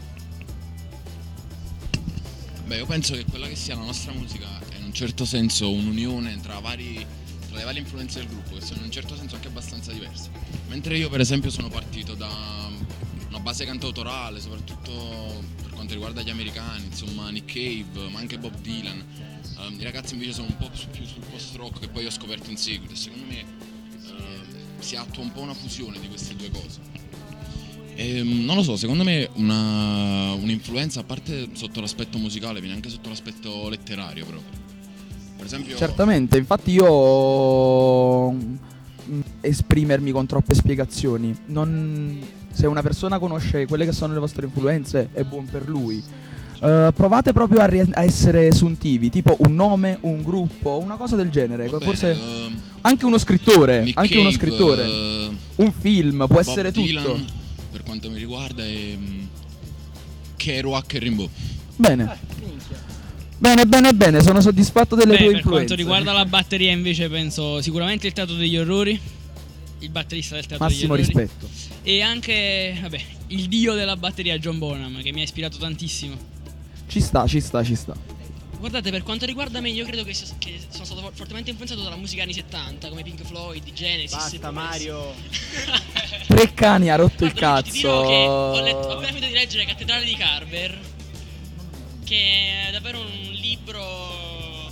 H: Beh, io penso che quella che sia la nostra musica è in un certo senso un'unione tra, vari, tra le varie influenze del gruppo, che sono in un certo senso anche abbastanza diverse. Mentre io per esempio sono partito da una base cantautorale, soprattutto per quanto riguarda gli americani, insomma Nick Cave, ma anche Bob Dylan. Um, I ragazzi invece sono un po' più sul post-rock che poi ho scoperto in seguito e secondo me uh, si attua un po' una fusione di queste due cose. E, non lo so, secondo me una, un'influenza, a parte sotto l'aspetto musicale, viene anche sotto l'aspetto letterario proprio. Per esempio...
C: Certamente, infatti io mh, esprimermi con troppe spiegazioni. Non, se una persona conosce quelle che sono le vostre influenze è buon per lui. Uh, provate proprio a, ri- a essere suntivi, tipo un nome, un gruppo, una cosa del genere.
H: Va
C: Forse
H: bene, uh,
C: anche uno scrittore,
H: Nick
C: anche
H: Cave,
C: uno scrittore,
H: uh,
C: un film, può
H: Bob
C: essere
H: Dylan,
C: tutto.
H: Per quanto mi riguarda è um, Kerouac e Rimbaud.
C: Bene. Bene, bene, bene, sono soddisfatto delle
K: Beh,
C: tue
K: per
C: influenze.
K: quanto riguarda la batteria invece penso sicuramente il Teatro degli Orrori, il batterista del Teatro
C: Massimo
K: degli Orrori.
C: rispetto.
K: E anche, vabbè, il dio della batteria John Bonham, che mi ha ispirato tantissimo.
C: Ci sta, ci sta, ci sta.
B: Guardate, per quanto riguarda me, io credo che, sia, che sono stato for- fortemente influenzato dalla musica anni settanta, come Pink Floyd, Genesis.
L: Basta Mario.
C: Tre cani ha rotto il
B: Guarda, ti dirò che ho,
C: cazzo.
B: letto, ho appena finito di leggere Cattedrale di Carver, che è davvero un libro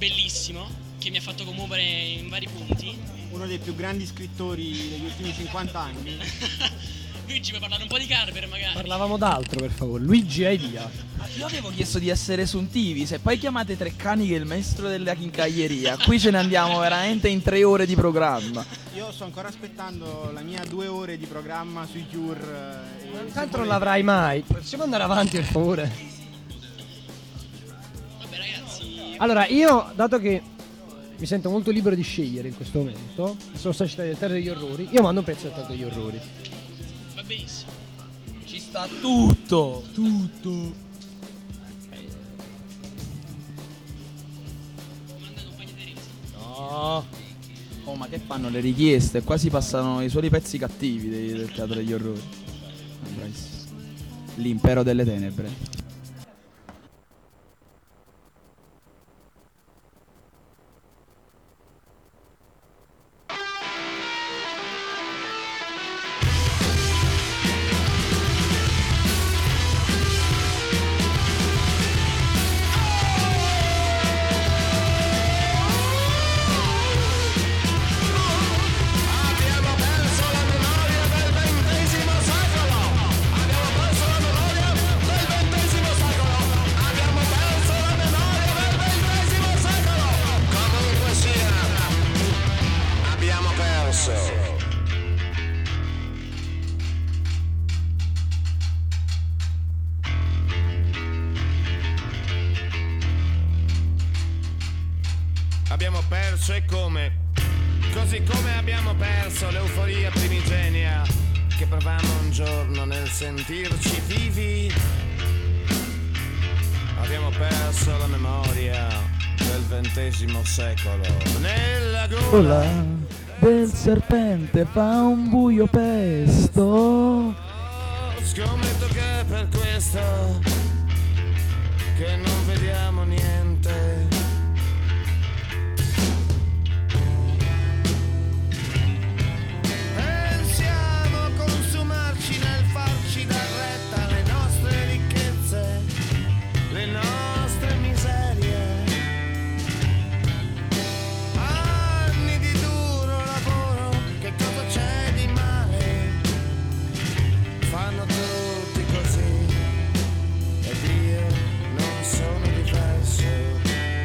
B: bellissimo che mi ha fatto commuovere in vari punti.
L: Uno dei più grandi scrittori degli ultimi cinquanta anni.
B: Luigi, puoi parlare un po' di Carver magari?
A: Parlavamo d'altro, per favore. Luigi, hai via.
C: Io avevo chiesto di essere suntivi, se poi chiamate Treccani che è il maestro della chincaglieria, qui ce ne andiamo veramente in tre ore di programma.
L: Io sto ancora aspettando la mia due ore di programma sui Cure. eh,
A: Tanto non l'avrai mai. Possiamo andare avanti, per favore?
B: Vabbè ragazzi,
A: Allora, io, dato che mi sento molto libero di scegliere in questo momento, sono stati citati del Teatro degli Orrori, io mando un pezzo del Teatro degli Orrori.
B: va benissimo.
C: Ci sta tutto, tutto.
A: No.
C: Oh, ma che fanno le richieste? Qua si passano i soli pezzi cattivi dei- del Teatro degli Orrori. Ah, bravissimo. L'impero delle tenebre.
M: Abbiamo perso la memoria del ventesimo secolo. Abbiamo perso la memoria del ventesimo secolo. Abbiamo perso la memoria del ventesimo secolo. Comunque sia, abbiamo perso. Abbiamo perso e come? Così come abbiamo perso l'euforia primigenia che provammo un giorno nel sentirci vivi, abbiamo perso la memoria del ventesimo secolo. Nella gola
C: del serpente fa un buio pesto.
M: scommetto che è per questo che non vediamo niente. Pensiamo a consumarci nel farci dar retta alle nostre ricchezze, le nostre miserie. Anni di duro lavoro, che cosa c'è di male? Fanno tutti così ed io non sono diverso.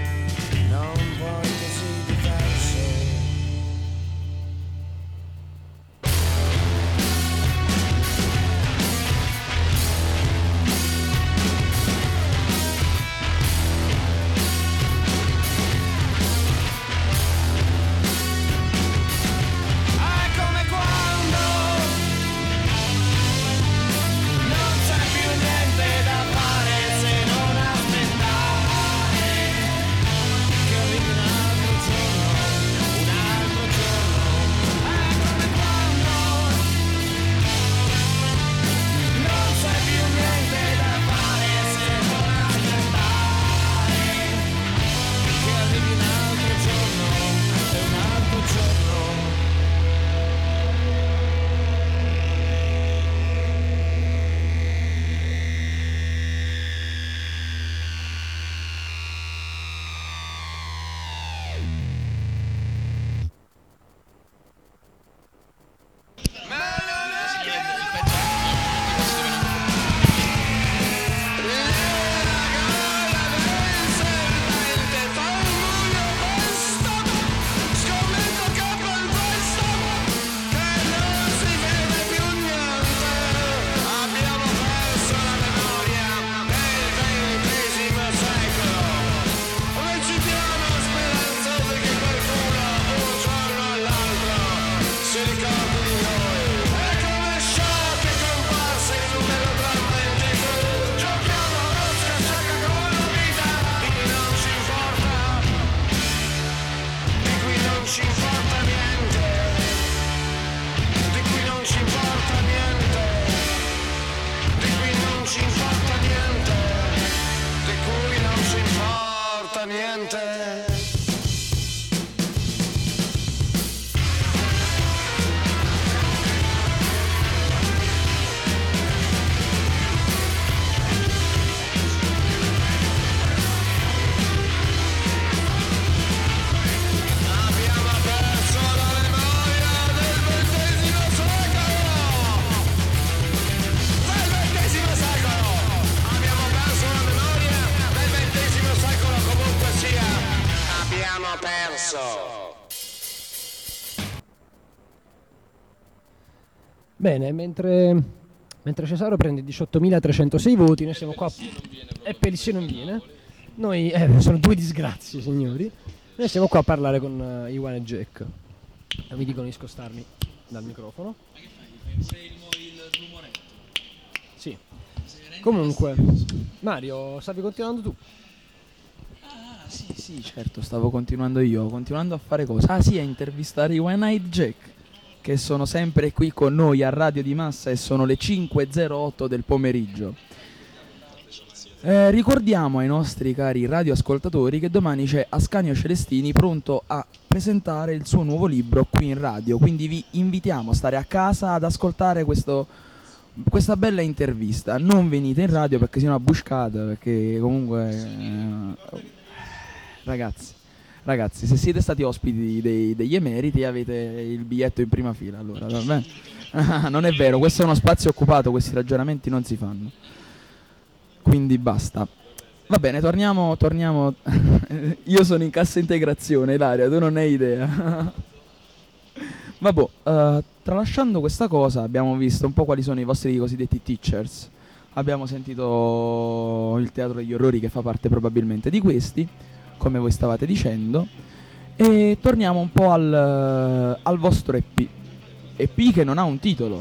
A: Bene, mentre, mentre Cesaro prende diciottomilatrecentosei voti, noi siamo qua. E Pellissier non viene. Noi, eh, sono due disgrazie, signori. Noi siamo qua a parlare con uh, Iwan e Jack. Mi dicono di scostarmi dal microfono.
G: Ma che fai? Sei il, il rumoretto?
A: Sì. Comunque, Mario, stavi continuando tu?
C: Ah, sì, sì, certo, stavo continuando io. Continuando a fare cosa? Ah, sì, a intervistare i One Eyed Jack, che sono sempre qui con noi a Radio di Massa e sono le cinque e zero otto del pomeriggio. Eh, ricordiamo ai nostri cari radioascoltatori che domani c'è Ascanio Celestini pronto a presentare il suo nuovo libro qui in radio, quindi vi invitiamo a stare a casa ad ascoltare questo, questa bella intervista. Non venite in radio perché siamo abuscate, perché comunque eh, ragazzi ragazzi se siete stati ospiti dei, degli emeriti avete il biglietto in prima fila, allora vabbè. Non è vero, questo è uno spazio occupato, questi ragionamenti non si fanno. Quindi basta. Va bene, torniamo, torniamo. Io sono in cassa integrazione, Ilaria, tu non hai idea. Vabbè, uh, tralasciando questa cosa, abbiamo visto un po' quali sono i vostri cosiddetti teachers. Abbiamo sentito il Teatro degli Orrori, che fa parte probabilmente di questi, come voi stavate dicendo. E torniamo un po' al, al vostro E P. E P che non ha un titolo.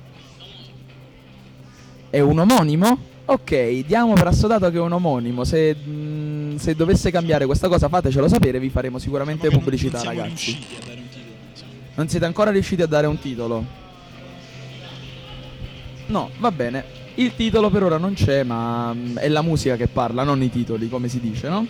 C: È un omonimo? Ok, diamo per assodato che è un omonimo. Se, mh, se dovesse cambiare questa cosa fatecelo sapere, vi faremo sicuramente
G: Ma
C: pubblicità,
G: non, non
C: ragazzi.
G: siamo riusciti a dare un titolo, insomma.
C: Non siete ancora riusciti a dare un titolo? No, va bene. Il titolo per ora non c'è, ma mh, è la musica che parla, non i titoli, come si dice, no?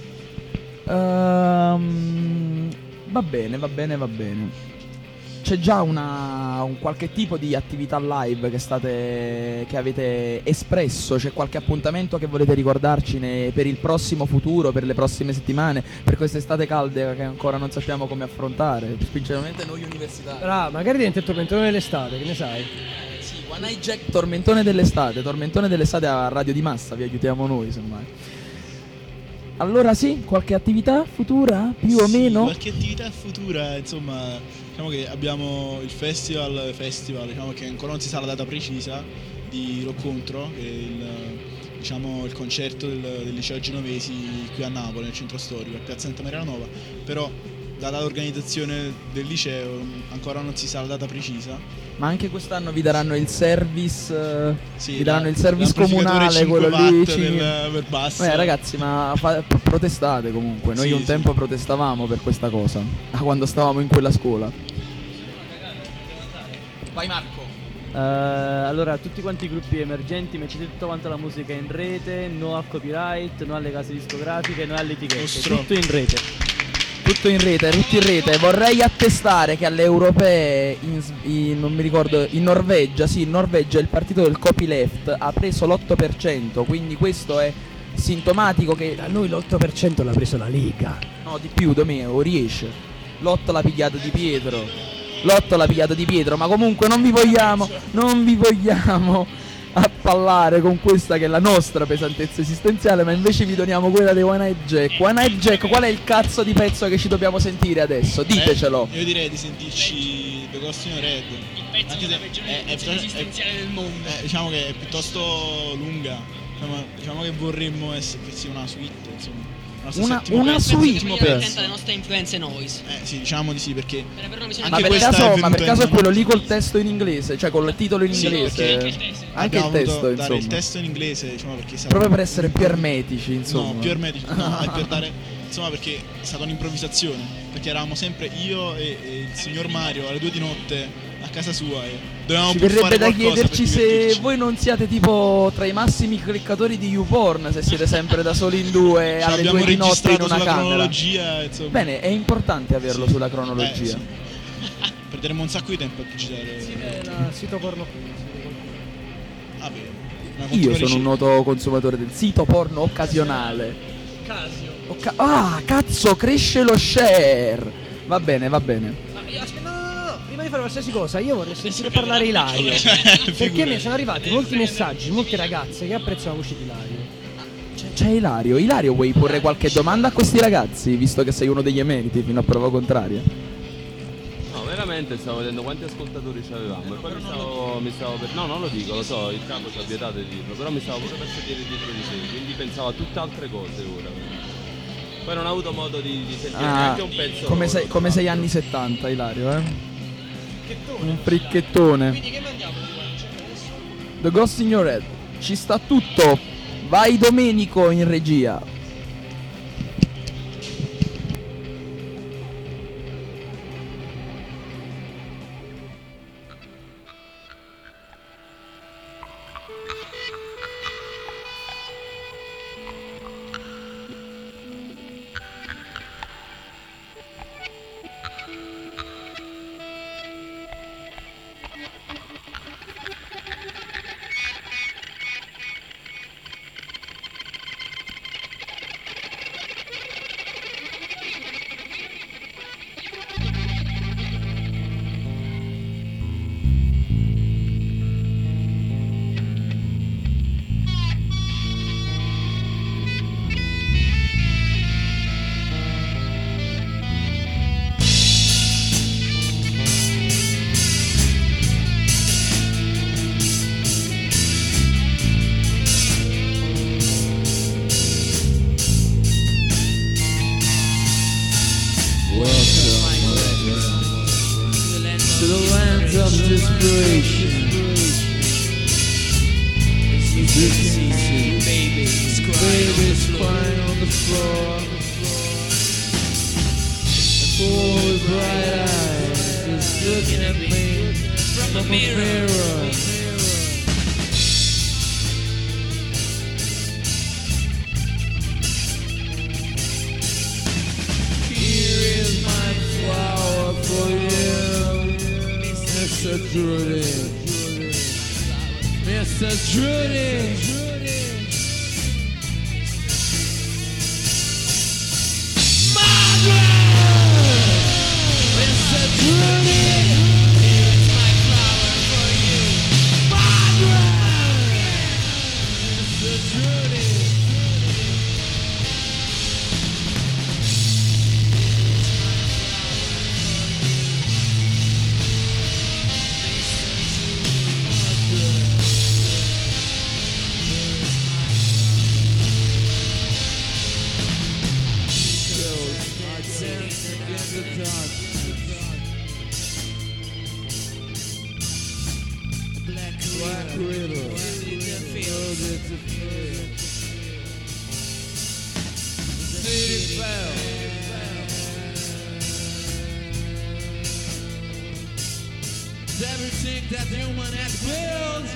C: Ehm, va bene, va bene, va bene. C'è già una, un qualche tipo di attività live che state che avete espresso? C'è qualche appuntamento che volete ricordarci ne, per il prossimo futuro, per le prossime settimane, per quest'estate calda che ancora non sappiamo come affrontare, specialmente noi universitari?
A: Ah, magari diventa il tormentone dell'estate, che ne sai?
C: Eh, sì, One Eye Jack, tormentone dell'estate, tormentone dell'estate a Radio di Massa, vi aiutiamo noi semmai. Allora sì, qualche attività futura, più o
G: Sì,
C: meno?
G: qualche attività futura, insomma, diciamo che abbiamo il festival, festival, diciamo che ancora non si sa la data precisa di Rock Contro, che è il, diciamo, il concerto del, del liceo Genovesi qui a Napoli, nel centro storico, a Piazza Santa Maria Nova, però data l'organizzazione del liceo ancora non si sa la data precisa.
C: Ma anche quest'anno vi daranno il service, eh,
G: Sì,
C: vi daranno
G: la-
C: il service
G: l'amplificatore
C: comunale,
G: cinque
C: quello lì.
G: watt
C: ci-
G: del- per basso.
C: Eh, ragazzi, ma fa- protestate comunque. Noi
G: Sì,
C: un
G: sì.
C: tempo protestavamo per questa cosa, ah, quando stavamo in quella scuola. Vai Marco.
N: Eh, allora, tutti quanti i gruppi emergenti, mettete tutta quanta la musica in rete, no al copyright, no alle case discografiche, no alle etichette,
C: Ostro.
N: tutto in rete.
C: Tutto in rete, tutto in rete. Vorrei attestare che alle europee in, S- in- non mi ricordo, in Norvegia, sì, in Norvegia il partito del copyleft ha preso l'otto per cento, quindi questo è sintomatico che
A: Da noi l'otto per cento l'ha preso la Lega.
C: no, di più, Domenico, riesce. L'otto l'ha pigliato di Pietro. L'otto l'ha pigliato di Pietro, ma comunque non vi vogliamo, non vi vogliamo appallare con questa che è la nostra pesantezza esistenziale, ma invece vi doniamo quella dei One Eyed Jack. One Eyed Jack, qual è il cazzo di pezzo che ci dobbiamo sentire adesso? Ditecelo.
G: Eh, io direi di sentirci The Ghost in the Red.
B: Il pezzo
G: Anche
B: della
G: se
B: peggiore
G: è- è-
B: canzone
G: è-
B: esistenziale del mondo.
G: Eh, diciamo che è piuttosto lunga. Diciamo, diciamo che vorremmo essere, che sia una suite, insomma. La nostra
C: Una-
G: settima
C: una
G: pezzo,
C: suite?
G: settimo
B: Quindi
G: pezzo.
B: attenta alle nostre influenze noise.
G: Eh sì, diciamo di sì, perché
B: Per avere una visione
C: Ma
G: anche
C: per,
G: questa
C: caso,
G: è
C: ma per
G: venuta
C: caso è
G: in-
C: quello lì col testo in inglese, cioè col titolo in
G: Sì,
C: inglese?
G: ok.
B: Anche il testo.
C: Anche
G: abbiamo
C: il testo,
G: voluto dare
C: insomma.
G: il testo in inglese, diciamo, perché è stato
C: Proprio per essere più ermetici, insomma.
G: No, più ermetici, no, è per dare, insomma, perché è stata un'improvvisazione, perché eravamo sempre io e, e il signor Mario alle due di notte a casa sua e dovevamo
C: Ci
G: pur
C: verrebbe
G: fare
C: da
G: qualcosa
C: chiederci
G: per
C: se
G: divertirci.
C: voi non siate tipo tra i massimi cliccatori di YouPorn, se siete sempre da soli in due
G: Ci
C: alle
G: abbiamo
C: due di notte in
G: registrato
C: una
G: sulla
C: camera.
G: cronologia, insomma.
C: Bene, è importante averlo
G: Sì.
C: sulla cronologia.
G: Eh, sì. Perderemo un sacco di tempo a digitare.
A: Il sito porno.
G: Vabbè, una
C: Io
G: continua
C: sono un
G: ricerca.
C: noto consumatore del sito porno occasionale.
A: Casio.
C: Occa- ah, cazzo, cresce lo share. Va bene, va bene.
A: Ma io- aspetta, no, no, no, no, prima di fare qualsiasi cosa, io vorrei sentire parlare Ilario. Perché
G: Figurati.
A: mi sono arrivati molti messaggi, molte ragazze che apprezzano la voce di Ilario.
C: Cioè, c'è Ilario. Ilario, vuoi porre qualche domanda a questi ragazzi, visto che sei uno degli emeriti fino a prova contraria?
O: No, veramente stavo vedendo quanti ascoltatori ci avevamo e poi mi stavo, mi stavo per... No, non lo dico, lo so, il capo ci ha vietato di dirlo, però mi stavo pure per sedere dietro di sé, quindi pensavo a tutte altre cose ora. Poi non ho avuto modo di, di sentire
C: Ah,
O: neanche un pezzo.
C: come sei, come sei anni settanta, Ilario, eh? Un fricchettone.
B: Quindi che mandiamo di qua? Non c'è adesso?
C: The Ghost in Your Head. Ci sta tutto. Vai Domenico in regia.
E: To the lands of desperation. Babies crying on the floor. A fool with bright eyes is looking at me from a mirror. Here is my flower for you, Mister Drudy. Mister Drudy. Everything that human has built.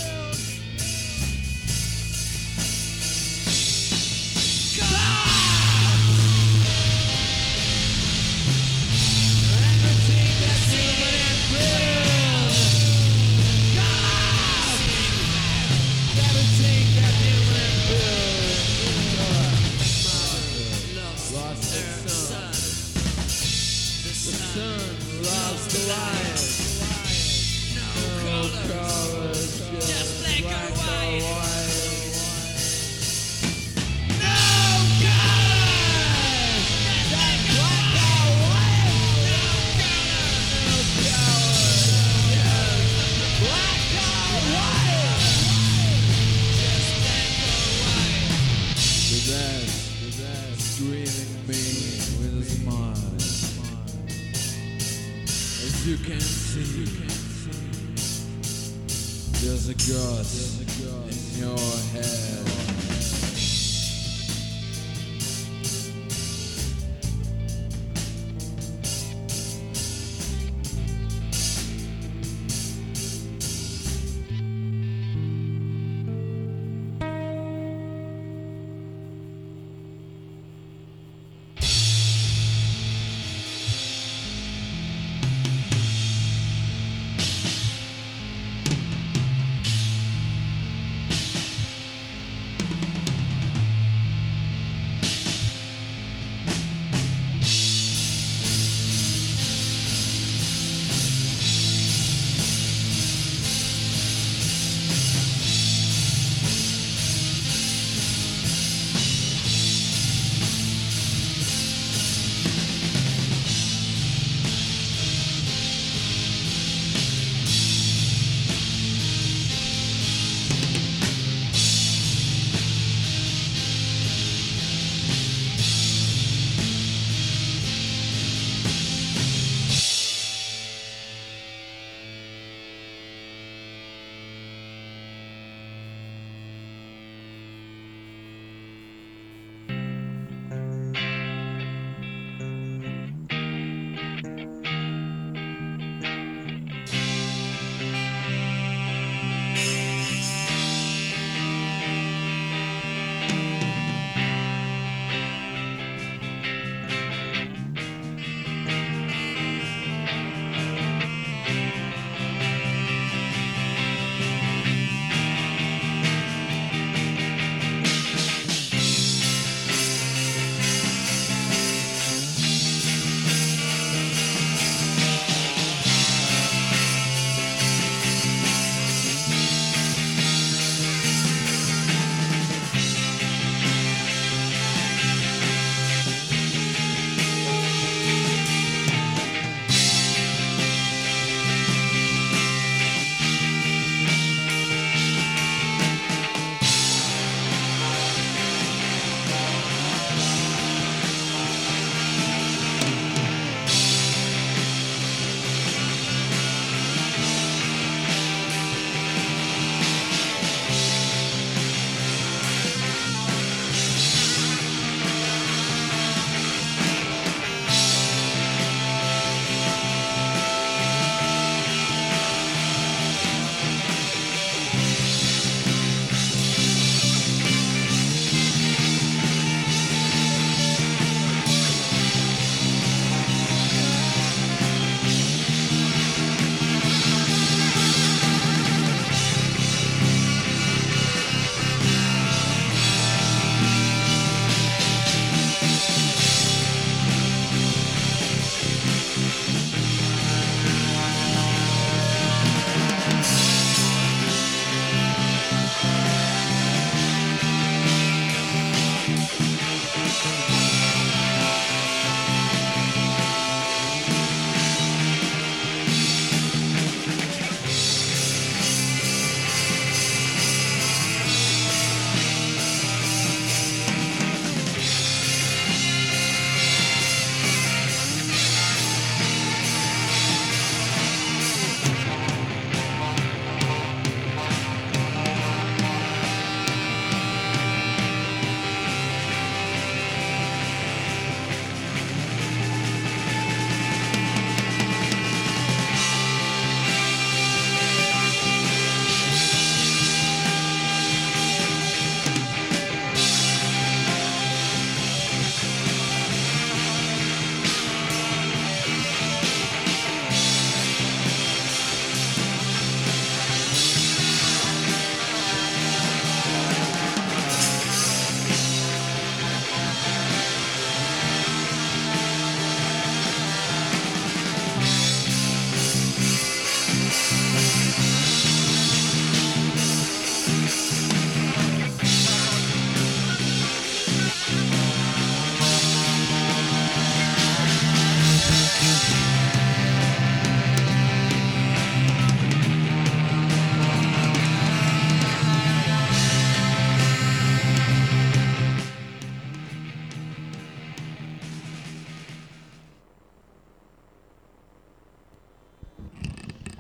E: You can see, there's a ghost in your head.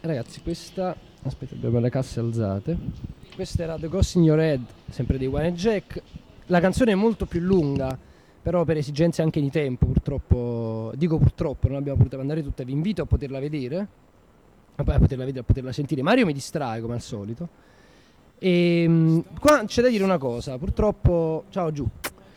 A: Ragazzi, questa... Aspetta, abbiamo le casse alzate. Questa era The Ghost in Your Head, sempre dei One and Jack. La canzone è molto più lunga, però per esigenze anche di tempo, purtroppo... Dico purtroppo, non abbiamo potuto mandare tutta. Vi invito a poterla vedere. A poterla vedere, a poterla sentire. Mario mi distrae, come al solito. E qua c'è da dire una cosa. Purtroppo... Ciao, giù.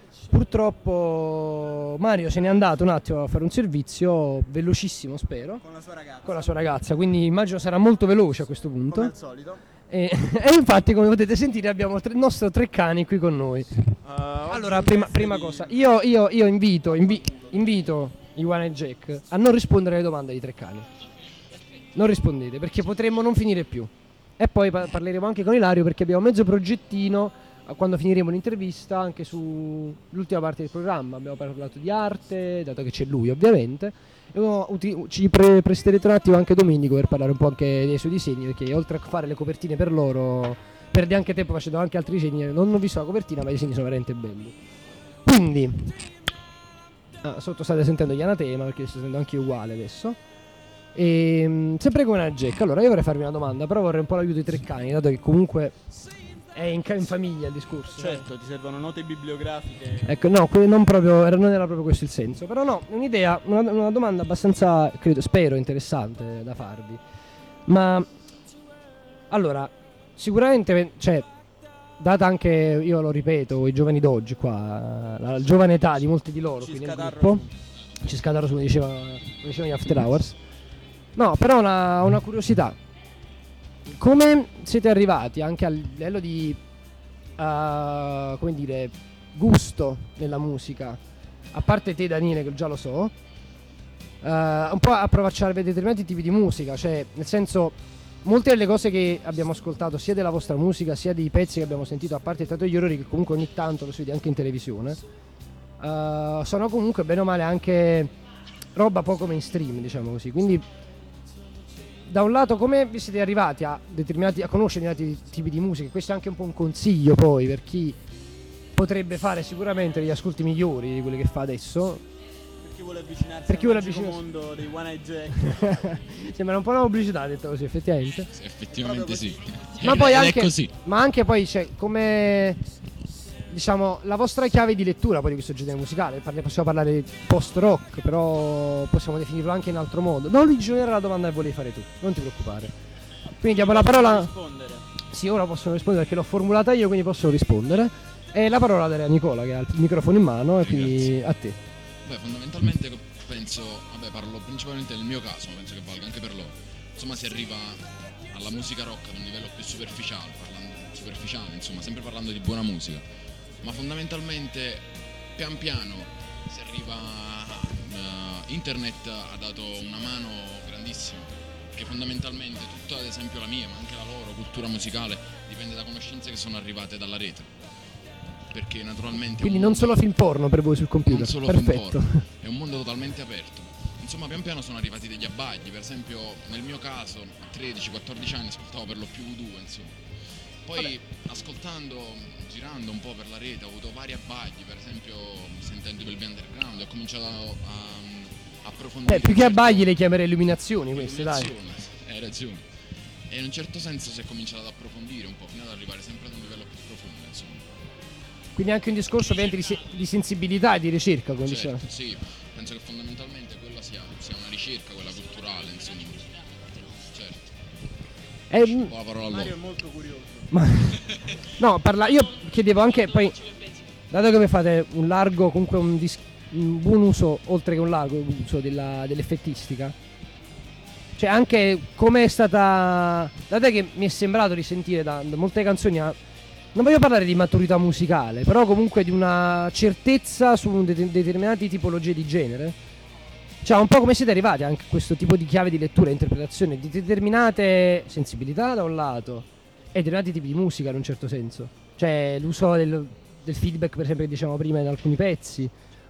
A: Purtroppo Mario se n'è andato un attimo a fare un servizio velocissimo, spero,
L: Con la sua ragazza.
A: con la sua ragazza, quindi immagino sarà molto veloce a questo punto.
L: Come al solito.
A: E, e infatti, come potete sentire, abbiamo tre- il nostro tre cani qui con noi.
L: Uh,
A: Allora, prima, prima cosa, io, io, io invito, invi- invito i One and Jack a non rispondere alle domande dei tre cani. Non rispondete, perché potremmo non finire più. E poi pa- parleremo anche con Ilario, perché abbiamo mezzo progettino quando finiremo l'intervista anche sull'ultima parte del programma. Abbiamo parlato di arte, dato che c'è lui ovviamente, e uti- ci pre- presterete un attimo anche Domenico per parlare un po' anche dei suoi disegni, perché oltre a fare le copertine per loro perde anche tempo facendo anche altri disegni. Non ho visto la copertina, ma i disegni sono veramente belli. Quindi ah, sotto state sentendo gli anatema, perché sto sentendo anche io uguale adesso. E sempre con una Jack. Allora io vorrei farvi una domanda, però vorrei un po' l'aiuto dei tre cani, dato che comunque è in, ca- in famiglia il discorso.
L: Certo, ti servono note bibliografiche.
A: Ecco, no, que- non, proprio, era- non era proprio questo il senso. Però no, un'idea, una, una domanda abbastanza, credo, spero, interessante da farvi. Ma, allora, sicuramente, cioè, data anche, io lo ripeto, i giovani d'oggi qua, la, la giovane età di molti di loro qui nel gruppo, ci scadarro su, come diceva, come dicevano gli After Hours. No, però una, una curiosità. Come siete arrivati anche a livello di uh, come dire, gusto nella musica, a parte te Daniele che già lo so, uh, un po' a approcciare determinati tipi di musica, cioè nel senso molte delle cose che abbiamo ascoltato sia della vostra musica sia dei pezzi che abbiamo sentito, a parte il Teatro degli Orrori che comunque ogni tanto lo si vede anche in televisione, uh, sono comunque bene o male anche roba poco mainstream, diciamo così. Quindi da un lato come vi siete arrivati a determinati a conoscere determinati tipi di musica? Questo è anche un po' un consiglio poi per chi potrebbe fare sicuramente degli ascolti migliori di quelli che fa adesso,
L: Per chi vuole avvicinarsi
A: per chi
L: al
A: vuole
L: magico
A: avvicinarsi
L: mondo dei One Eye Jack.
A: sembra un po' una pubblicità detto così, effettivamente.
H: Effettivamente sì.
A: Ma poi
H: Ed
A: anche
H: è così.
A: ma anche poi c'è come, diciamo, la vostra chiave di lettura poi di questo genere musicale. Parli- possiamo parlare di post rock, però possiamo definirlo anche in altro modo. Non originale era la domanda che volevi fare tu, non ti preoccupare. Quindi diamo la parola.
L: Rispondere.
A: Sì, ora possono rispondere perché l'ho formulata io, quindi posso rispondere. E la parola a Nicola che ha il microfono in mano, e quindi a te.
H: Beh, fondamentalmente penso, vabbè, parlo principalmente del mio caso, ma penso che valga anche per loro. Insomma, si arriva alla musica rock ad un livello più superficiale, parlando, superficiale, insomma, sempre parlando di buona musica. Ma fondamentalmente, pian piano, si arriva uh, internet ha dato una mano grandissima, che fondamentalmente tutta, ad esempio la mia, ma anche la loro cultura musicale dipende da conoscenze che sono arrivate dalla rete. Perché naturalmente
A: Quindi non solo film porno per voi sul computer.
H: non solo
A: Perfetto.
H: film porno, è un mondo totalmente aperto. Insomma, pian piano sono arrivati degli abbagli, per esempio nel mio caso a tredici quattordici anni ascoltavo per lo più U due, insomma. Poi
A: Vabbè.
H: ascoltando, girando un po' per la rete ho avuto vari abbagli, per esempio sentendo il underground ho cominciato a, a approfondire.
A: Eh, più che abbagli le chiamerei illuminazioni queste, dai.
H: Illuminazione, hai ragione. E in un certo senso si è cominciato ad approfondire un po' fino ad arrivare sempre ad un livello più profondo, insomma.
A: Quindi anche un discorso ovviamente di, se- di sensibilità e di ricerca, come diceva.
H: Certo, sì, penso che fondamentalmente quella sia, sia una ricerca, quella culturale, insomma. Certo.
A: Eh,
H: Ho la parola a
L: Mario è
H: loro.
L: molto curioso.
A: Ma no, parla, io chiedevo anche poi, dato che voi fate un largo, comunque un, dis- un buon uso, oltre che un largo uso della- dell'effettistica, cioè anche come è stata, dato che mi è sembrato di sentire da, da molte canzoni, a- non voglio parlare di maturità musicale, però comunque di una certezza su un det- determinate tipologie di genere. Cioè un po' come siete arrivati anche a questo tipo di chiave di lettura e interpretazione di determinate sensibilità da un lato e determinati tipi di musica in un certo senso. Cioè l'uso del, del feedback, per esempio, che dicevamo prima in alcuni pezzi,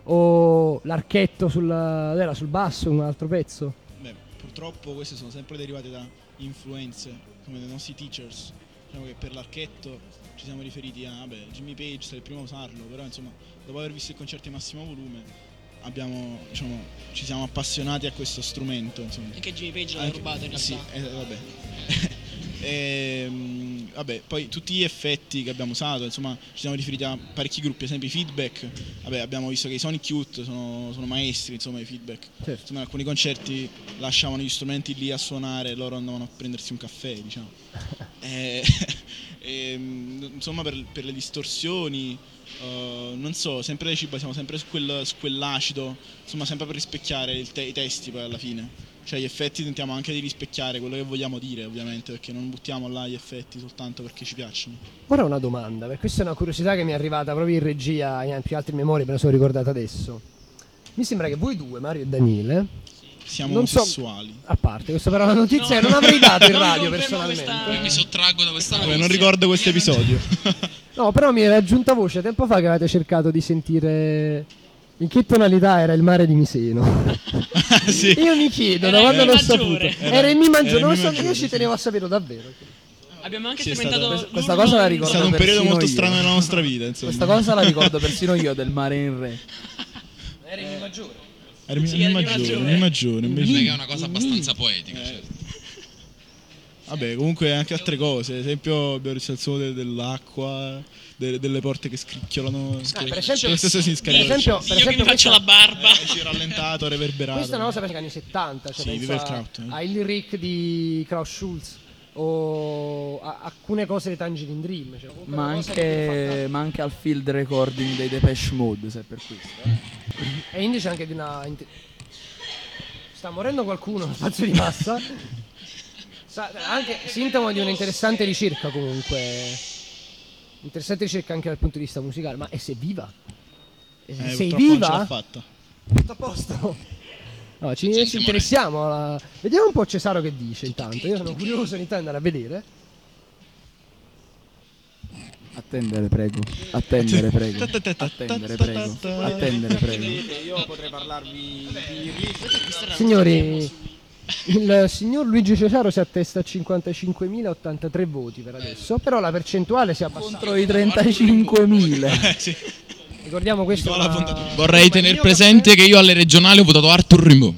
A: o l'archetto sul, era sul basso in un altro pezzo.
G: Beh, purtroppo queste sono sempre derivate da influenze come dei nostri teachers. Diciamo che per l'archetto ci siamo riferiti a vabbè, Jimmy Page, sei il primo a usarlo, però insomma dopo aver visto il concerto di massimo volume abbiamo, diciamo, ci siamo appassionati a questo strumento, insomma.
B: Anche Jimmy Page l'ha
G: Anche-
B: rubato in
G: ah,
B: realtà.
G: sì, eh, vabbè. Ehm, vabbè, poi tutti gli effetti che abbiamo usato, insomma, ci siamo riferiti a parecchi gruppi, ad esempio i feedback. Vabbè, abbiamo visto che i Sonic Youth sono, sono maestri, insomma, i feedback.
A: Certo.
G: Insomma, in alcuni concerti lasciavano gli strumenti lì a suonare e loro andavano a prendersi un caffè, diciamo. Eh, ehm, insomma, per, per le distorsioni, eh, non so, sempre ci basiamo sempre su, quel, su quell'acido, insomma, sempre per rispecchiare il te- i testi poi alla fine. Cioè gli effetti tentiamo anche di rispecchiare quello che vogliamo dire, ovviamente, perché non buttiamo là gli effetti soltanto perché ci piacciono.
A: Ora una domanda, perché questa è una curiosità che mi è arrivata proprio in regia, in più altri memorie, me la sono ricordata adesso. Mi sembra che voi due, Mario e Daniele,
G: Siamo
A: non so-
G: omosessuali.
A: a parte, questa però è una notizia che non avrei dato in radio personalmente.
H: Io mi sottraggo da questa
G: Vabbè,
H: notizia.
G: non ricordo questo episodio.
A: No, però mi era giunta voce tempo fa che avete cercato di sentire in che tonalità era il mare di Miseno.
G: Sì.
A: Io mi chiedo,
B: Era
A: da quando
B: il
A: l'ho
B: Mi
A: saputo.
B: maggiore.
A: Era il Mi maggiore,
G: Era
A: non lo
G: il Mi
A: so,
G: maggiore,
A: io ci
G: sì.
A: tenevo a sapere davvero.
B: Abbiamo anche
G: Sì, è
B: sperimentato
G: stato-
N: Questa
B: l'urlo
N: cosa la
B: in-
G: È
N: ricordo
G: stato un periodo
N: persino
G: molto
N: io.
G: strano nella nostra vita, insomma.
N: Questa cosa la ricordo persino io del mare in re.
B: Era il Mi maggiore.
G: Era il
B: Sì,
G: Mi
B: era il Mi
G: maggiore, il
B: maggiore.
G: Mi maggiore, invece.
H: Che è una cosa abbastanza poetica,
G: Eh.
H: certo.
G: Vabbè, comunque anche altre cose, ad esempio abbiamo visto il suono de- dell'acqua, de- delle porte che scricchiolano.
A: Ah, per esempio-
G: lo stesso si
A: per
G: scarica.
A: esempio, per
B: Io che mi
A: esempio
B: faccio
A: questa-
B: la barba.
G: Eh, si è rallentato, reverberato.
A: Questa è una cosa per gli anni settanta, cioè
G: Sì,
A: penso
G: Viva il
A: a,
G: Kraut, eh.
A: a Il Rick di Klaus Schulz o a alcune cose dei Tangerine Dream. Cioè, comunque
N: Ma
A: una cosa che è
N: anche, ma anche al field recording dei Depeche Mode, se è per questo.
A: fatta- E indice anche di una... inte- Sta morendo qualcuno, spazio di massa. Sa- anche sintomo di un'interessante ricerca comunque. Interessante ricerca anche dal punto di vista musicale. Ma e se viva? E se
G: Eh,
A: sei
G: purtroppo non ce l'ha
A: viva?
G: fatta.
A: Tutto a posto. No, ci, ci interessiamo. alla- Vediamo un po' Cesaro che dice intanto. Io sono curioso di andare a vedere.
N: Attendere, prego. Attendere, prego. Attendere, prego. Attendere, prego.
L: Io potrei parlarvi di Rick.
A: Signori, il signor Luigi Cesaro si attesta a cinquantacinquemila ottantatré voti per adesso, però la percentuale si è abbassata.
N: Contro i trentacinquemila.
G: Eh, sì.
A: Ricordiamo questo.
G: Nicola
A: Una...
G: Fontaine.
H: Vorrei tenere presente che io alle regionali ho votato Arthur Rimbaud.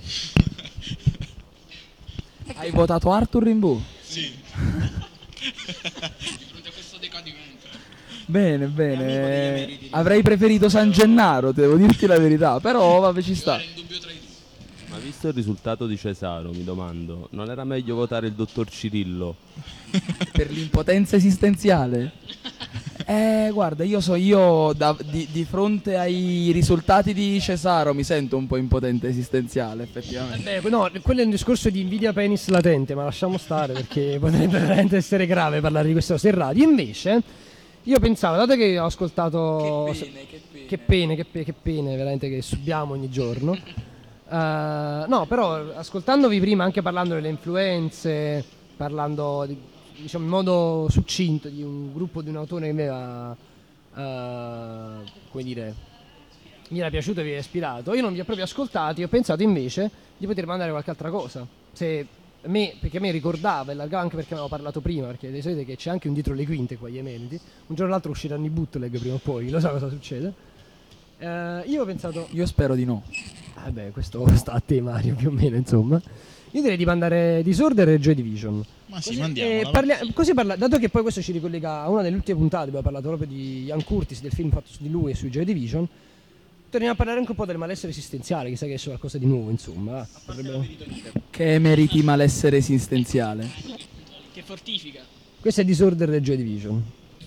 N: Hai votato Arthur Rimbaud?
G: Sì.
H: Di fronte a questo decadimento.
N: Bene, bene. Avrei preferito San Gennaro, devo dirti la verità, però vabbè, ci sta.
O: Ma visto il risultato di Cesaro, mi domando, non era meglio votare il dottor Cirillo?
N: Per l'impotenza esistenziale? Eh, guarda, io so, io da- di, di fronte ai risultati di Cesaro mi sento un po' impotente esistenziale, effettivamente.
A: Beh, no, quello è un discorso di invidia penis latente, ma lasciamo stare perché potrebbe veramente essere grave parlare di questa cosa in radio. Invece, io pensavo, dato che ho ascoltato...
N: Che pene, che pene.
A: Che pene, che pe- che pene, veramente che subiamo ogni giorno. Eh, no, però ascoltandovi prima, anche parlando delle influenze, parlando di, diciamo in modo succinto di un gruppo, di un autore che mi aveva, eh, come dire, mi era piaciuto e mi era ispirato, io non vi ho proprio ascoltati, ho pensato invece di poter mandare qualche altra cosa. Se a me, perché a me ricordava, e largava anche perché avevo parlato prima, perché sapete che c'è anche un dietro le quinte qua agli Emeriti, un giorno o l'altro usciranno i bootleg prima o poi, lo so cosa succede. Eh, io ho pensato...
N: Io spero di no.
A: Vabbè, questo sta a te Mario più o meno, insomma. Io direi di mandare Disorder e Joy Division.
G: Ma sì,
A: Così,
G: mandiamola,
A: eh,
G: va.
A: parlia- così parla- dato che poi questo ci ricollega a una delle ultime puntate, abbiamo parlato proprio di Ian Curtis, del film fatto su di lui e su Joy Division. Torniamo a parlare anche un po' del malessere esistenziale, chissà che esce qualcosa di nuovo, insomma. Potrebbero-
N: Che meriti malessere esistenziale.
B: Che fortifica.
A: Questo è Disorder e Joy Division.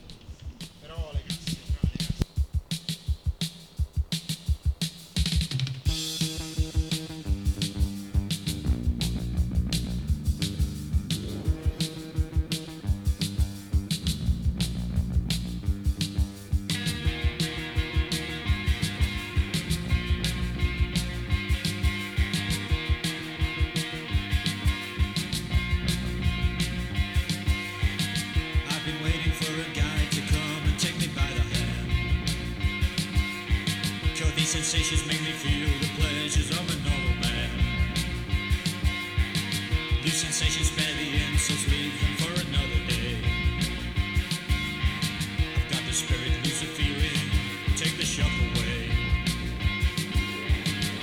J: I've been waiting for a guy to come and take me by the hand. Cure these sensations, make me feel the pleasures of a normal man. These sensations spare the insults, leave them for another day. I've got the spirit, lose the feeling, take the shock away.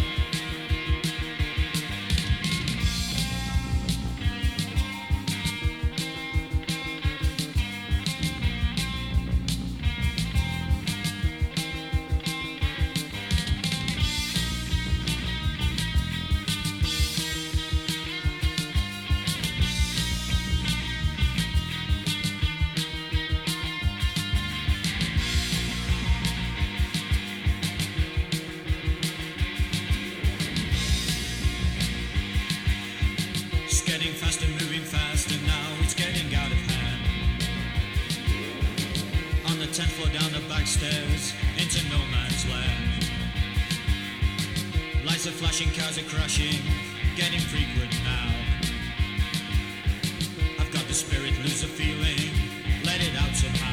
P: tenth floor down the back stairs into no man's land. Lights are flashing, cars are crashing, getting frequent now. I've got the spirit, lose the feeling, let it out somehow.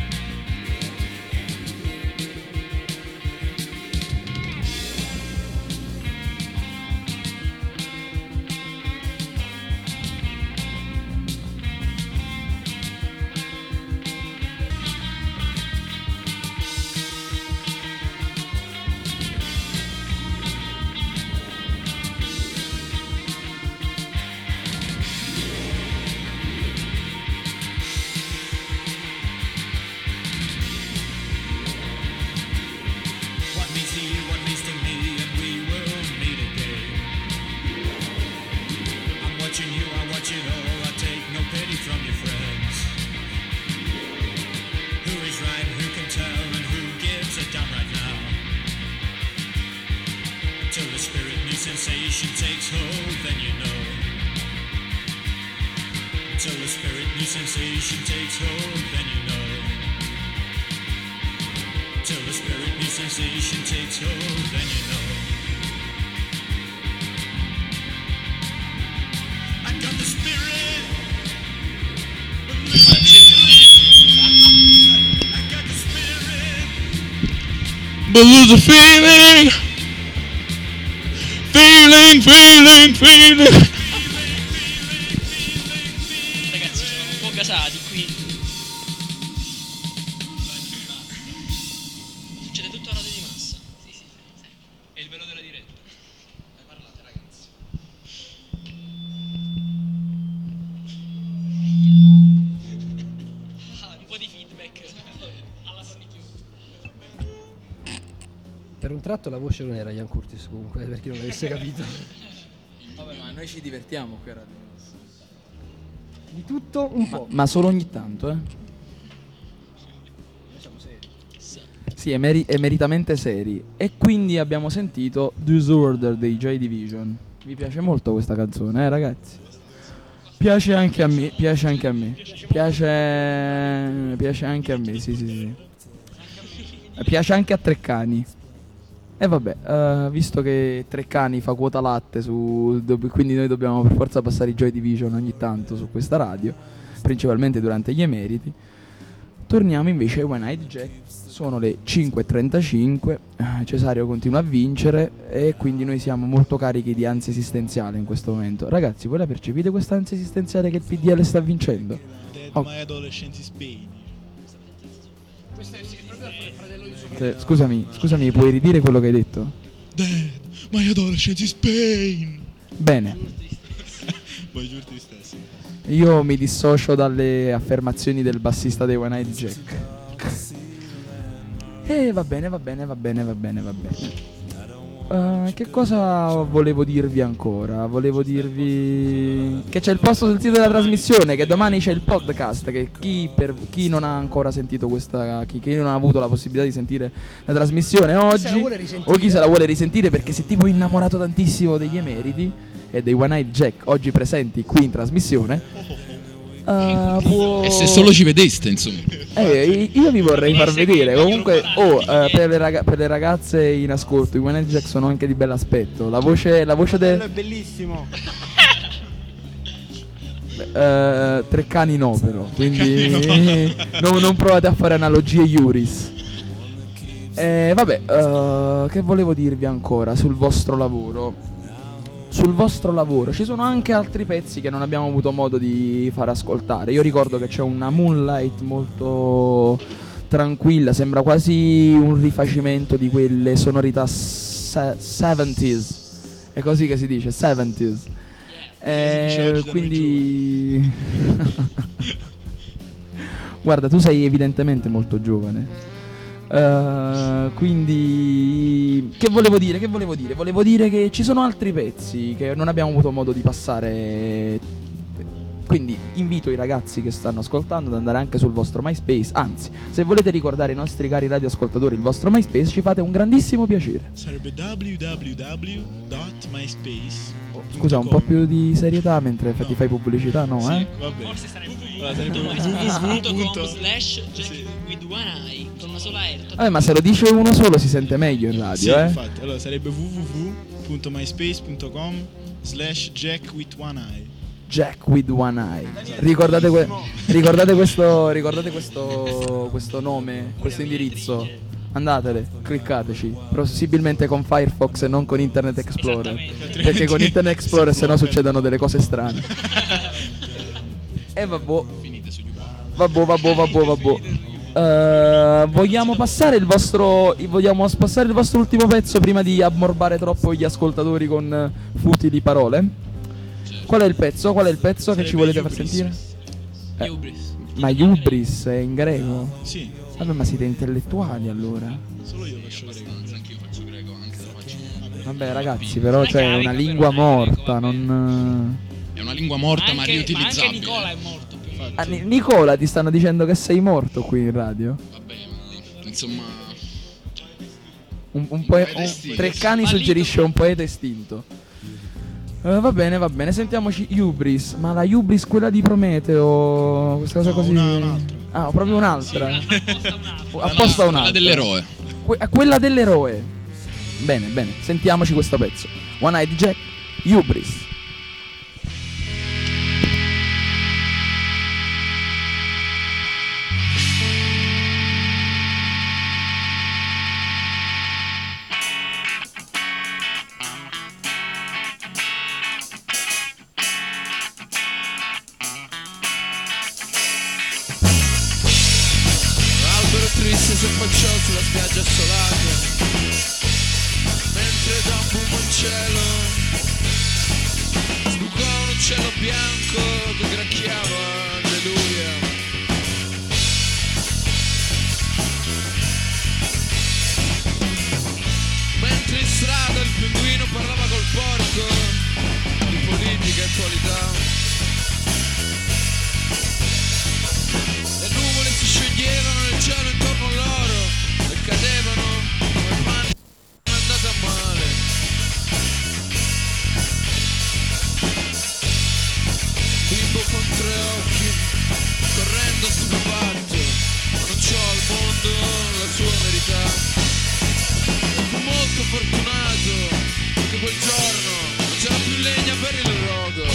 P: Sensation takes hold, then you know. Until the spirit new sensation takes hold, then you know. Until the spirit new sensation takes hold, then you know. I got the spirit. I got the spirit.
G: But lose the feeling. Feeling, feeling, feeling.
B: Ragazzi, sono un po' gasati qui. Succede tutto a rate di massa. Sì, sì, sì. È il velo della diretta. Ne parlate, ragazzi. Ah, un po' di feedback alla solitudine.
A: Per un tratto la voce non era Ian Curtis comunque, per chi non l'avesse capito.
N: Vabbè, ma noi ci divertiamo qui a Radio Massa.
A: Di tutto un po'.
N: Ma solo ogni tanto, eh.
A: Siamo seri.
N: Sì, è, meri- è meritamente seri. E quindi abbiamo sentito Disorder dei Joy Division. Vi piace molto questa canzone, eh ragazzi? Piace anche a me, piace anche a me. Piace piace anche a me, sì, sì, sì. Piace anche a Treccani. E vabbè, uh, visto che Treccani fa quota latte su, do- quindi noi dobbiamo per forza passare i Joy Division ogni tanto su questa radio, principalmente durante gli emeriti. Torniamo invece ai One Eyed Jack. Sono le cinque e trentacinque, Cesario continua a vincere e quindi noi siamo molto carichi di ansia esistenziale in questo momento. Ragazzi, voi la percepite questa ansia esistenziale che il P D L sta vincendo?
G: Dead
N: Oh.
G: My Adolescence is Pain.
A: Questo è proprio il fratello di suo
N: Se- Scusami, scusami, puoi ridire quello che hai detto?
G: Dead My Adolescence is Pain.
N: Bene.
G: Bonjour tristezza.
N: Io mi dissocio dalle affermazioni del bassista dei One Eyed Jack. E va bene, va bene, va bene, va bene, va bene. Uh, che cosa volevo dirvi ancora? Volevo dirvi che c'è il posto sul sito della trasmissione, che domani c'è il podcast, che chi, per, chi non ha ancora sentito questa, chi, chi non ha avuto la possibilità di sentire la trasmissione oggi, o chi se la vuole risentire perché si è tipo innamorato tantissimo degli emeriti e dei One Eyed Jack oggi presenti qui in trasmissione. Uh, può...
H: E se solo ci vedeste, insomma.
N: Eh, io vi vorrei far vedere. Comunque, oh, uh, per, le raga- per le ragazze in ascolto, i One Eyed Jack sono anche di bell'aspetto. La voce, la voce del.
L: Quello è bellissimo.
N: Uh, Treccani no, però. Quindi no, non provate a fare analogie Iuris. Eh, vabbè, uh, che volevo dirvi ancora sul vostro lavoro? Sul vostro lavoro ci sono anche altri pezzi che non abbiamo avuto modo di far ascoltare. Io ricordo che c'è una Moonlight molto tranquilla, sembra quasi un rifacimento di quelle sonorità se- seventies. È così che si dice, seventies. Eh, quindi guarda, tu sei evidentemente molto giovane. Uh, quindi che volevo dire? Che volevo dire? Volevo dire che ci sono altri pezzi che non abbiamo avuto modo di passare Quindi invito i ragazzi che stanno ascoltando ad andare anche sul vostro MySpace. Anzi, se volete ricordare ai nostri cari radioascoltatori il vostro MySpace, ci fate un grandissimo piacere.
G: Sarebbe w w w punto myspace punto com.
N: Scusa, un po' più di serietà mentre no. ti fai pubblicità, no?
G: Sì,
N: eh?
G: vabbè.
B: Forse sarebbe
G: Allora, sarebbe
B: www punto com
G: www.
B: slash jack with one eye con una sola R.
N: Vabbè, ma se lo dice uno solo si sente meglio in radio,
G: Sì,
N: eh?
G: infatti. Allora sarebbe w w w punto myspace punto com slash jack with one eye.
N: Jack with one eye. Ricordate, que- ricordate questo, ricordate questo, questo nome, questo indirizzo. Andatele, cliccateci. Possibilmente con Firefox e non con Internet Explorer. Perché con Internet Explorer sennò succedono delle cose strane. E vabbò. Vabbò, vabbò, vabbò, vabbò. Uh, vogliamo passare il vostro vogliamo passare il vostro ultimo pezzo prima di ammorbare troppo gli ascoltatori con futili parole? Qual è il pezzo? Qual è il pezzo
G: Sarebbe
N: che ci volete
G: Hubris.
N: far sentire? Eh,
B: Hubris.
N: ma Hubris è in greco?
G: Sì.
N: Vabbè, ma siete intellettuali allora.
G: Solo io faccio greco.
H: Anch'io faccio greco, anche se lo faccio.
N: Vabbè ragazzi, però c'è una lingua morta, non...
H: È una lingua morta ma,
K: Ma anche, ma
H: riutilizzabile.
K: anche Nicola è morto più o meno.
N: Ah, Ni- Nicola, ti stanno dicendo che sei morto qui in radio.
H: Vabbè, insomma,
N: Un, un poe-
H: poeta
N: un-
H: estinto.
N: Treccani suggerisce un poeta estinto. Eh, va bene, va bene, sentiamoci Hubris. Ma la Hubris quella di Prometeo, questa cosa
G: No,
N: così.
G: una- un'altra.
N: Ah, proprio un'altra.
H: quella,
N: Apposta un'altra.
H: quella dell'eroe.
N: Que- ah, quella dell'eroe. Bene, bene, sentiamoci questo pezzo. One Eyed Jack, Hubris.
E: Albero triste si affacciò sulla spiaggia assolata, mentre da un fumoncello sbucò un uccello bianco che granchiava alleluia. Mentre in strada il pinguino parlava col porco di politica e attualità. Le nuvole si scioglievano nel cielo intorno a loro e cadevano come mani andate a male. Bimbo con tre occhi, correndo stupefatto, ma non c'ho al mondo la sua verità. Fu molto fortunato perché quel giorno non c'era più legna per il rogo.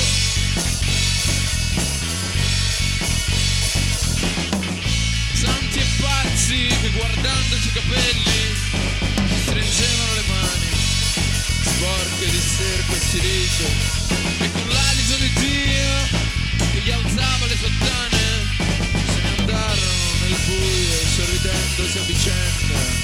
E: Santi e pazzi che guardandoci i capelli stringevano le mani sporche di sterco e silicio e con l'alito di Dio che gli alzava le sottane se ne andarono nel buio sorridendosi a vicenda.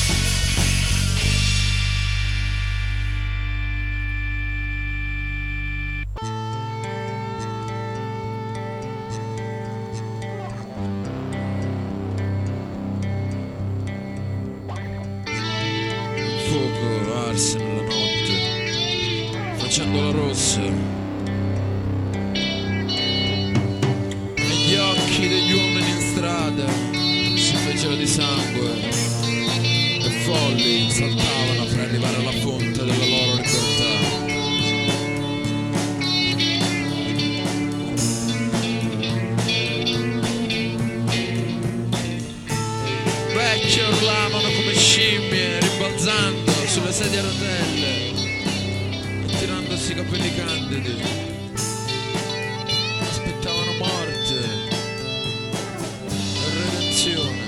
E: Fuoco arse nella notte, facendolo rossa. E gli occhi degli uomini in strada si fecero di sangue e folli saltavano per arrivare alla fonte della loro libertà. Vecchie urlavano come scimmie, rimbalzando sulle sedie a rotelle e tirandosi i capelli candidi. Aspettavano morte e redenzione.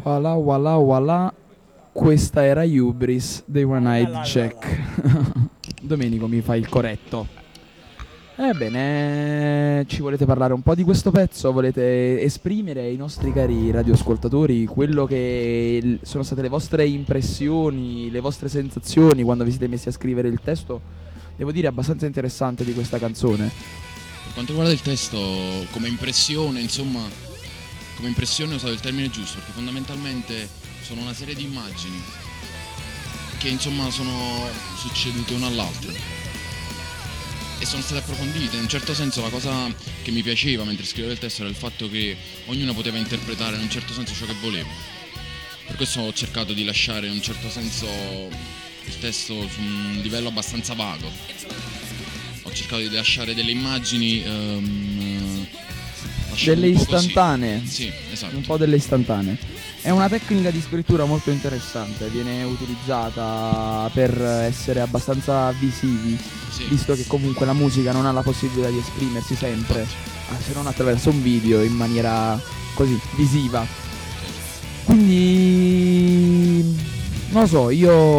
N: Voilà, voilà, voilà. Questa era Hubris dei One Eyed Jack. Domenico mi fa il corretto. Ebbene, ci volete parlare un po' di questo pezzo? Volete esprimere ai nostri cari radioascoltatori quello che l- sono state le vostre impressioni, le vostre sensazioni quando vi siete messi a scrivere il testo? Devo dire abbastanza interessante di questa canzone.
H: Per quanto riguarda il testo, come impressione, insomma, come impressione ho usato il termine giusto, perché fondamentalmente sono una serie di immagini che insomma sono succedute una all'altra e sono state approfondite. In un certo senso la cosa che mi piaceva mentre scrivevo il testo era il fatto che ognuno poteva interpretare in un certo senso ciò che voleva. Per questo ho cercato di lasciare in un certo senso il testo su un livello abbastanza vago. Ho cercato di lasciare delle immagini um,
N: Delle istantanee.
H: Sì, esatto.
N: Un po' delle istantanee. È una tecnica di scrittura molto interessante, viene utilizzata per essere abbastanza visivi,
H: sì.
N: Visto che comunque la musica non ha la possibilità di esprimersi sempre, se non attraverso un video in maniera così visiva. Quindi non lo so,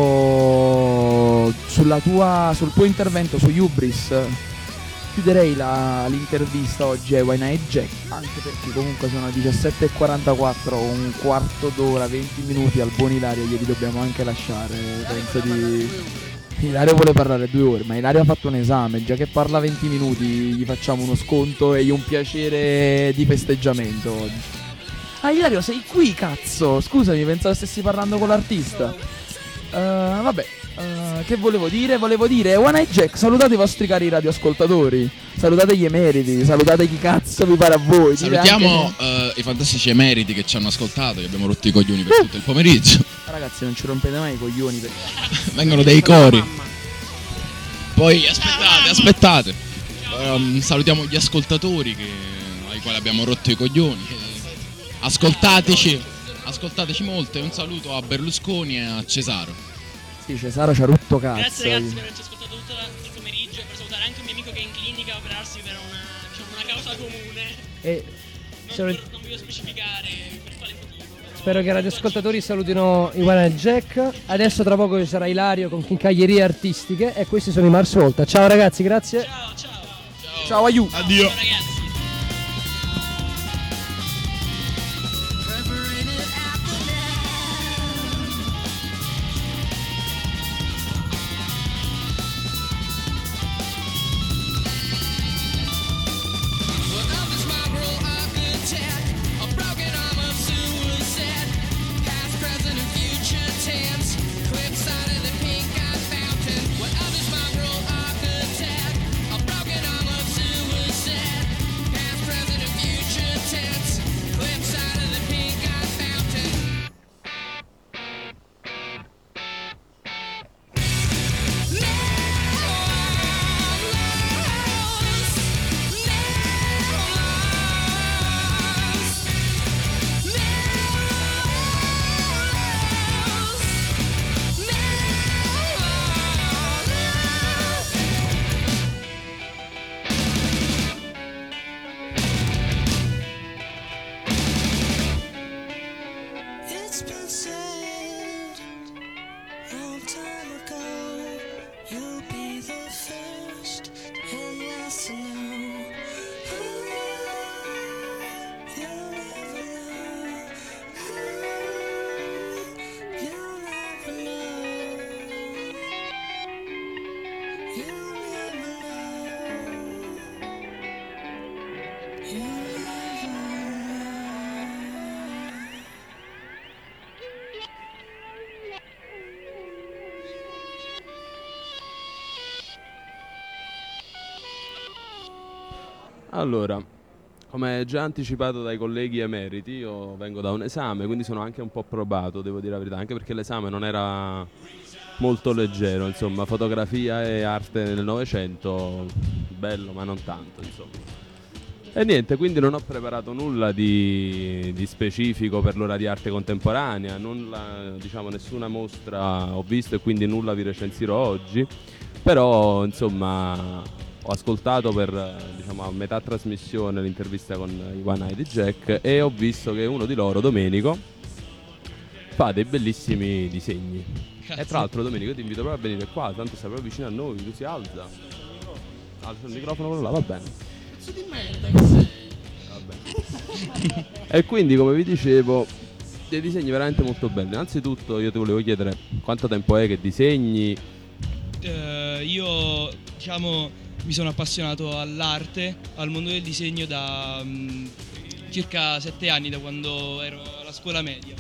N: io sulla tua, sul tuo intervento su Hubris chiuderei la, l'intervista oggi ai One Eyed Jack, anche perché comunque sono diciassette e quarantaquattro, un quarto d'ora, venti minuti al buon Ilario glieli dobbiamo anche lasciare. Penso di... Ilario vuole parlare due ore, ma Ilario ha fatto un esame, già che parla venti minuti gli facciamo uno sconto e un piacere di festeggiamento oggi. Ah, Ilario, sei qui, cazzo! Scusami, pensavo stessi parlando con l'artista. Uh, vabbè. Uh, che volevo dire? Volevo dire One Eyed Jack, salutate i vostri cari radioascoltatori, salutate gli emeriti, salutate chi cazzo vi pare a voi.
H: Salutiamo
N: anche...
H: uh, i fantastici emeriti che ci hanno ascoltato, che abbiamo rotto i coglioni per tutto il pomeriggio.
N: Ragazzi, non ci rompete mai i coglioni perché...
H: Vengono dei cori. Poi aspettate, aspettate um, salutiamo gli ascoltatori che, ai quali abbiamo rotto i coglioni. Ascoltateci, ascoltateci molto e un saluto a Berlusconi e a Cesaro.
N: Sì, Cesaro ci ha rotto cazzo.
B: Grazie ragazzi per averci ascoltato tutto il pomeriggio e per salutare anche un mio amico che è in clinica a operarsi per una, diciamo, una causa comune.
A: E
B: non,
A: sono...
B: non voglio specificare per quale motivo.
A: Spero che i radioascoltatori salutino i One Eyed Jack. Adesso tra poco ci sarà Ilario con Chincaglierie Artistiche e questi sono i Mars Volta. Ciao ragazzi, grazie.
B: Ciao, ciao.
N: Ciao, ciao aiu.
H: Addio.
B: Ciao ragazzi.
O: Allora, come già anticipato dai colleghi emeriti, io vengo da un esame, quindi sono anche un po' probato, devo dire la verità, anche perché l'esame non era molto leggero, insomma, fotografia e arte nel Novecento, bello ma non tanto, insomma. E niente, quindi non ho preparato nulla di, di specifico per l'ora di arte contemporanea, nulla, diciamo, nessuna mostra ho visto e quindi nulla vi recensirò oggi, però insomma ho ascoltato per, diciamo, a metà trasmissione l'intervista con i One Eyed Jack e ho visto che uno di loro, Domenico, fa dei bellissimi disegni.
B: Grazie.
O: E tra l'altro Domenico ti invito proprio a venire qua, tanto sei proprio vicino a noi, lui si alza. Alza il microfono quello là, va bene.
M: Pezzo di merda che sei.
O: Vabbè. E quindi come vi dicevo, dei disegni veramente molto belli. Innanzitutto io ti volevo chiedere quanto tempo è che disegni.
F: Eh, io diciamo mi sono appassionato all'arte, al mondo del disegno da mm, circa sette anni, da quando ero alla scuola media.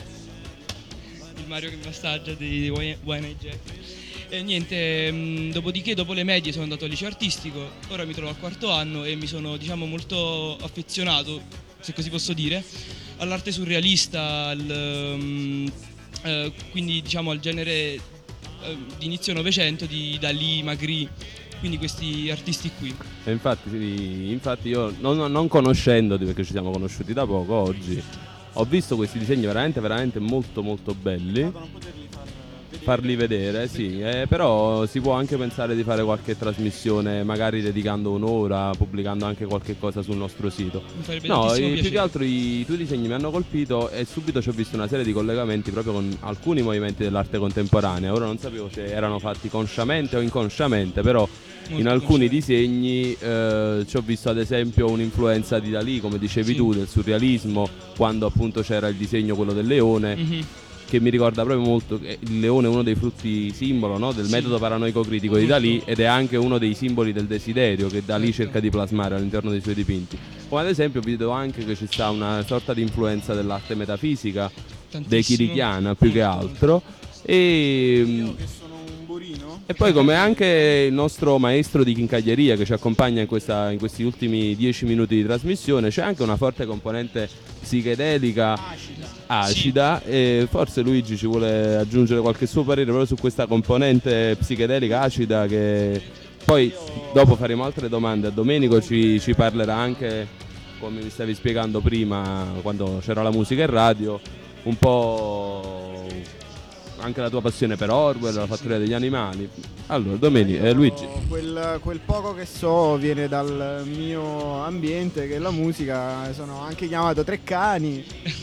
F: Il Mario che bastarda di Wine Jack. E niente, mh, dopodiché dopo le medie sono andato al liceo artistico, ora mi trovo al quarto anno e mi sono diciamo molto affezionato, se così posso dire, all'arte surrealista, al, um, eh, quindi diciamo al genere eh, di inizio Novecento di Dalì, Magritte, quindi questi artisti qui.
O: E infatti, sì, infatti io non, non conoscendoti, perché ci siamo conosciuti da poco oggi, ho visto questi disegni veramente veramente molto molto belli. Farli vedere, sì, eh, però si può anche pensare di fare qualche trasmissione, magari dedicando un'ora, pubblicando anche qualche cosa sul nostro sito.
F: Mi farebbe
O: No,
F: tantissimo
O: i- più
F: piacere.
O: che altro i tuoi disegni mi hanno colpito e subito ci ho visto una serie di collegamenti proprio con alcuni movimenti dell'arte contemporanea. Ora non sapevo se erano fatti consciamente o inconsciamente, però
F: Molto
O: in alcuni disegni eh, ci ho visto ad esempio un'influenza di Dalì, come dicevi
F: Sì.
O: tu, del surrealismo, quando appunto c'era il disegno quello del leone.
F: Mhm.
O: Che mi ricorda proprio molto che il leone è uno dei frutti simbolo, no? Del
F: Sì.
O: metodo paranoico critico di
F: Molto.
O: Dalì, ed è anche uno dei simboli del desiderio che Dalì
F: Certo.
O: cerca di plasmare all'interno dei suoi dipinti. Come ad esempio vedo anche che ci sta una sorta di influenza dell'arte metafisica,
F: Tantissimo.
O: dei chirichiana più che altro. E,
L: Io che sono un burino.
O: e poi come anche il nostro maestro di chincaglieria che ci accompagna in, questa, in questi ultimi dieci minuti di trasmissione, c'è anche una forte componente psichedelica
L: Acida.
O: acida e forse Luigi ci vuole aggiungere qualche suo parere proprio su questa componente psichedelica acida, che poi dopo faremo altre domande a Domenico, ci, ci parlerà anche, come mi stavi spiegando prima quando c'era la musica in radio, un po' anche la tua passione per Orwell, la fattoria degli animali. Allora Domenico, eh, Luigi.
L: Quel, quel poco che so viene dal mio ambiente, che è la musica. Sono anche chiamato Treccani,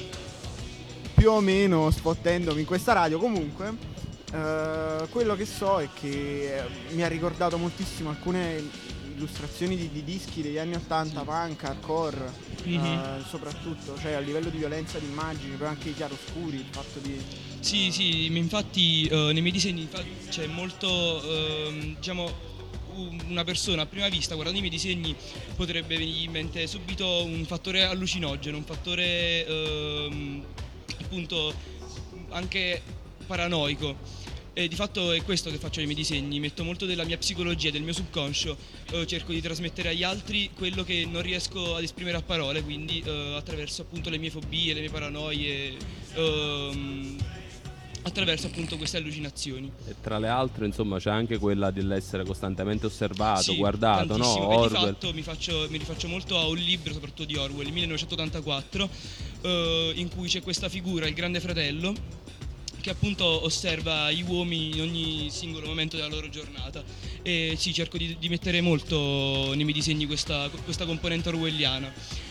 L: più o meno spottendomi in questa radio. Comunque eh, quello che so è che eh, mi ha ricordato moltissimo alcune illustrazioni di, di dischi degli anni ottanta, punk, hardcore,
F: Mhm.
L: eh, soprattutto, cioè a livello di violenza di immagini, poi anche i chiaroscuri, il fatto di...
F: Sì, sì, ma infatti eh, nei miei disegni infa- c'è molto, ehm, diciamo, u- una persona a prima vista, guardando i miei disegni, potrebbe venire in mente subito un fattore allucinogeno, un fattore ehm, appunto anche paranoico. E di fatto è questo che faccio nei miei disegni, metto molto della mia psicologia, del mio subconscio, eh, cerco di trasmettere agli altri quello che non riesco ad esprimere a parole, quindi eh, attraverso appunto le mie fobie, le mie paranoie, ehm, attraverso appunto queste allucinazioni.
O: E tra le altre, insomma, c'è anche quella dell'essere costantemente osservato,
F: Sì,
O: guardato, no?
F: tantissimo. E di
O: Orwell.
F: fatto mi, faccio, mi rifaccio molto a un libro, soprattutto di Orwell, millenovecentottantaquattro, eh, in cui c'è questa figura, il Grande Fratello, che appunto osserva gli uomini in ogni singolo momento della loro giornata. E sì, cerco di, di mettere molto nei miei disegni questa, questa componente orwelliana.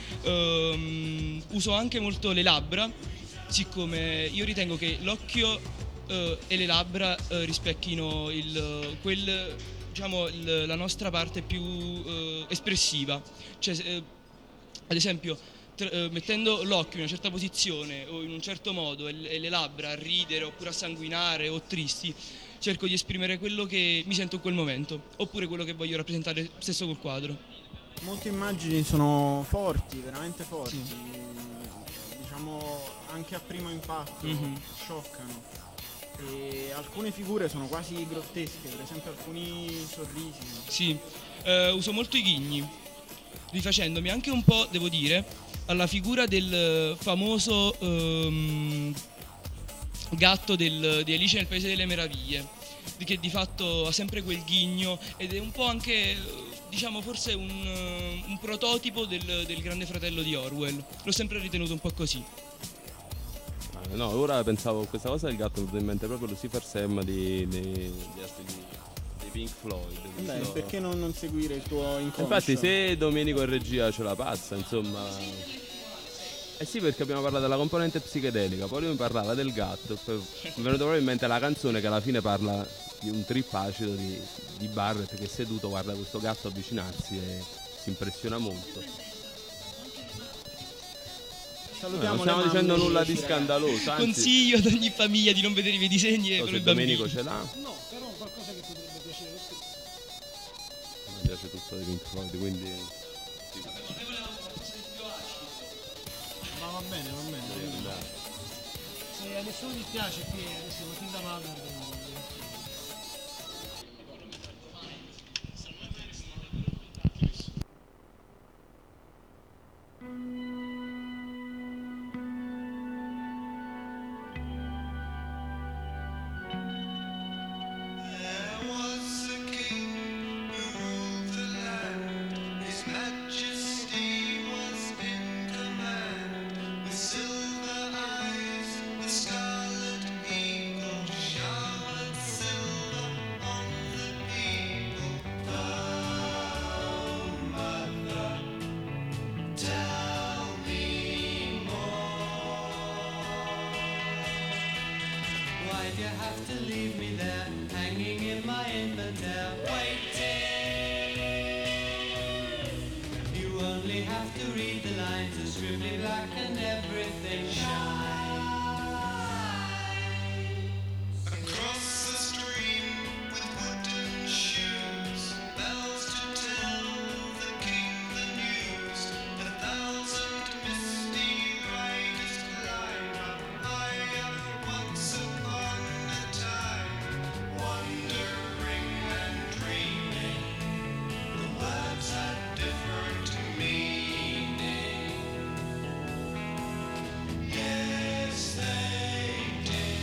F: Ehm, uso anche molto le labbra, siccome io ritengo che l'occhio eh, e le labbra eh, rispecchino il, quel, diciamo, il- la nostra parte più eh, espressiva. Cioè, se- eh, ad esempio, tra- eh, mettendo l'occhio in una certa posizione o in un certo modo e, l- e le labbra a ridere oppure a sanguinare o tristi, cerco di esprimere quello che mi sento in quel momento, oppure quello che voglio rappresentare stesso col quadro.
L: Molte immagini sono forti, veramente forti, diciamo anche a primo impatto,
F: Mhm.
L: scioccano. E alcune figure sono quasi grottesche, per esempio alcuni sorrisi.
F: Sì, eh, uso molto i ghigni, rifacendomi anche un po', devo dire, alla figura del famoso ehm, gatto del- di Alice nel Paese delle Meraviglie, di- che di fatto ha sempre quel ghigno ed è un po' anche, eh, diciamo, forse un, eh, un prototipo del, del Grande Fratello di Orwell. L'ho sempre ritenuto un po' così.
O: Eh, No, ora pensavo a questa cosa del gatto, mi è venuto in mente proprio Lucifer Sam di, di, di, di- di Pink Floyd.
L: Beh,
O: questo-
L: perché non, non seguire il tuo inconscio?
O: Infatti se Domenico in regia ce la passa, insomma, Eh sì, perché abbiamo parlato della componente psichedelica, poi lui mi parlava del gatto, poi mi è venuta proprio in mente la canzone che alla fine parla di un trip acido di, di Barrett che seduto guarda questo gatto avvicinarsi e si impressiona molto.
L: Salutiamo
O: non stiamo
L: le
O: dicendo
L: mamme,
O: nulla di
L: ragazzi.
O: scandaloso, anzi,
F: Consiglio ad ogni famiglia di non vedere i miei disegni e
O: so
F: con
O: se
F: i bambini.
O: Domenico ce l'ha.
A: No, però qualcosa che potrebbe piacere lo stesso.
O: Mi piace tutto di Pink Floyd, quindi
A: Ma va bene, va bene. Se a nessuno ti piace qui adesso Matilda Manner.
J: Why'd you have to leave me there, hanging in my Inventaire, waiting? You only have to read the lines, are scribbly black and everything shines.
M: Across the stream with wooden shoes, bells to tell the king the news. A thousand misty riders climb up higher once upon a time, wandering and dreaming. The words had different meaning. Yes, they did.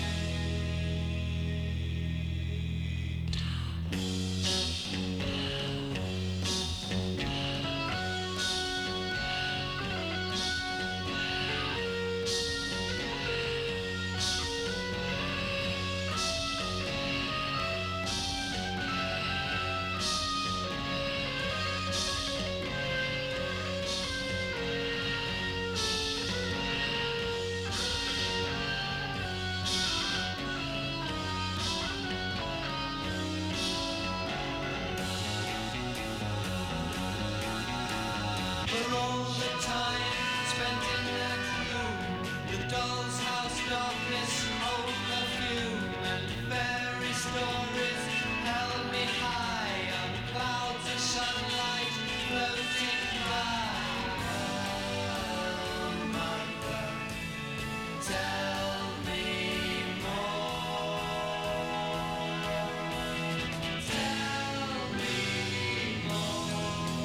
J: For all the time spent in that room, the doll's house darkness, old perfume, and fairy stories held me high on clouds of sunlight floating by. Oh, mother, tell me more. Tell me more.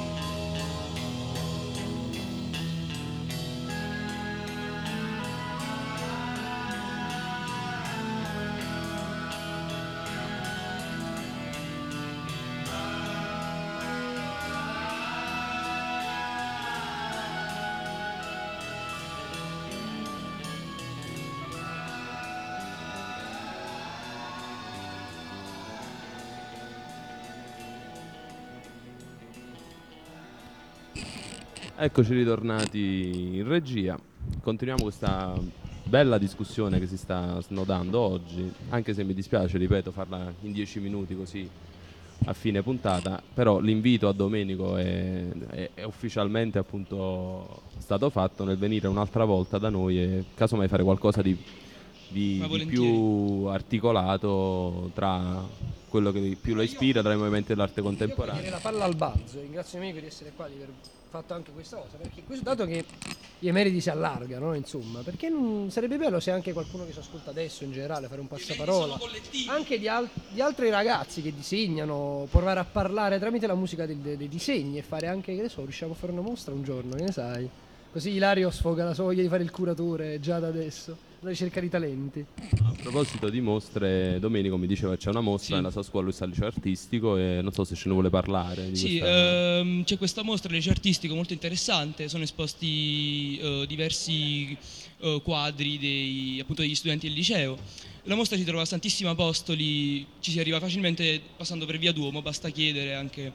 O: eccoci ritornati in regia. Continuiamo questa bella discussione che si sta snodando oggi, anche se mi dispiace, ripeto, farla in dieci minuti così a fine puntata, però l'invito a Domenico è, è, è ufficialmente appunto stato fatto nel venire un'altra volta da noi e casomai fare qualcosa di, di,
F: Ma
O: di
F: volentieri.
O: più articolato tra quello che più lo ispira, tra i movimenti dell'arte
A: Io
O: contemporanea.
A: direi la palla al balzo, ringrazio i miei amici di essere qua, di aver fatto anche questa cosa, perché questo dato che gli emeriti si allargano, insomma, perché non sarebbe bello se anche qualcuno che ci ascolta adesso in generale fare un passaparola, anche di, al- di altri ragazzi che disegnano, provare a parlare tramite la musica del- dei, dei disegni e fare anche, che ne so, riusciamo a fare una mostra un giorno, che ne sai? Così Ilario sfoga la sua voglia di fare il curatore già da adesso, alla ricerca di talenti.
O: A proposito di mostre, Domenico mi diceva che c'è una mostra
F: Sì.
O: nella sua scuola, lui sta al liceo artistico e non so se ce ne vuole parlare. Di
F: Sì,
O: questa-
F: ehm, c'è questa mostra al liceo artistico molto interessante, sono esposti eh, diversi eh, quadri dei, appunto, degli studenti del liceo. La mostra si trova a Santissimo Apostoli, ci si arriva facilmente passando per via Duomo, basta chiedere anche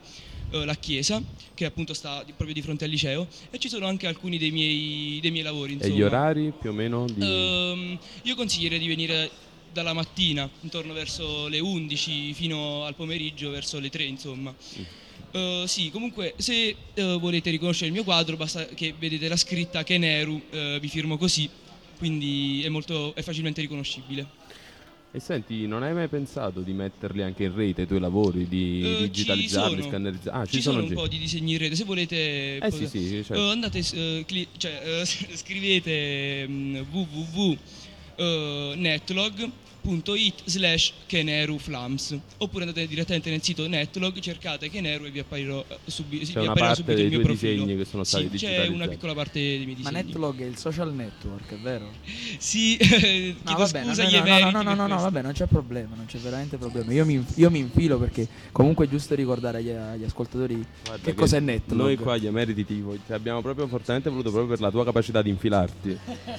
F: eh, la chiesa, che appunto sta di- proprio di fronte al liceo, e ci sono anche alcuni dei miei, dei miei lavori.
O: E
F: Insomma.
O: gli orari più o meno? Di...
F: Ehm, io consiglierei di venire dalla mattina, intorno verso le undici, fino al pomeriggio verso le tre, insomma. Eh, sì, comunque se eh, volete riconoscere il mio quadro basta che vedete la scritta che Nehru, eh, vi firmo così, quindi è, molto, è facilmente riconoscibile.
O: E senti, non hai mai pensato di metterli anche in rete i tuoi lavori, di
F: Eh,
O: digitalizzarli,
F: ci sono,
O: scannerizzarli? Ah, ci,
F: ci sono, un
O: già.
F: po' di disegni in rete, se volete
O: Eh sì, sì, certo.
F: eh, andate, eh, cli- cioè, eh, scrivete mm, w w w punto netlog punto it slash Keneru Flams, oppure andate direttamente nel sito Netlog, cercate Keneru e vi apparirò eh, subi- sì,
O: C'è
F: vi
O: una
F: apparirà
O: parte
F: subito
O: dei
F: il mio
O: tuoi
F: profilo.
O: disegni che sono stati
F: sì, c'è
O: digitalizzati.
F: una piccola parte dei miei
N: Ma
F: disegni.
N: Netlog è il social network, è vero?
F: Sì,
N: No,
F: chiedo
N: vabbè,
F: scusa
N: no,
F: agli
N: no, no,
F: emeriti
N: no, no,
F: per
N: no, no,
F: questo.
N: vabbè, non c'è problema, non c'è veramente problema. Io mi, io mi infilo perché comunque è giusto ricordare agli, agli ascoltatori
O: Guarda
N: che cos'è Netlog.
O: Noi qua gli emeriti ti vo- ti abbiamo proprio fortemente voluto proprio per la tua capacità di infilarti.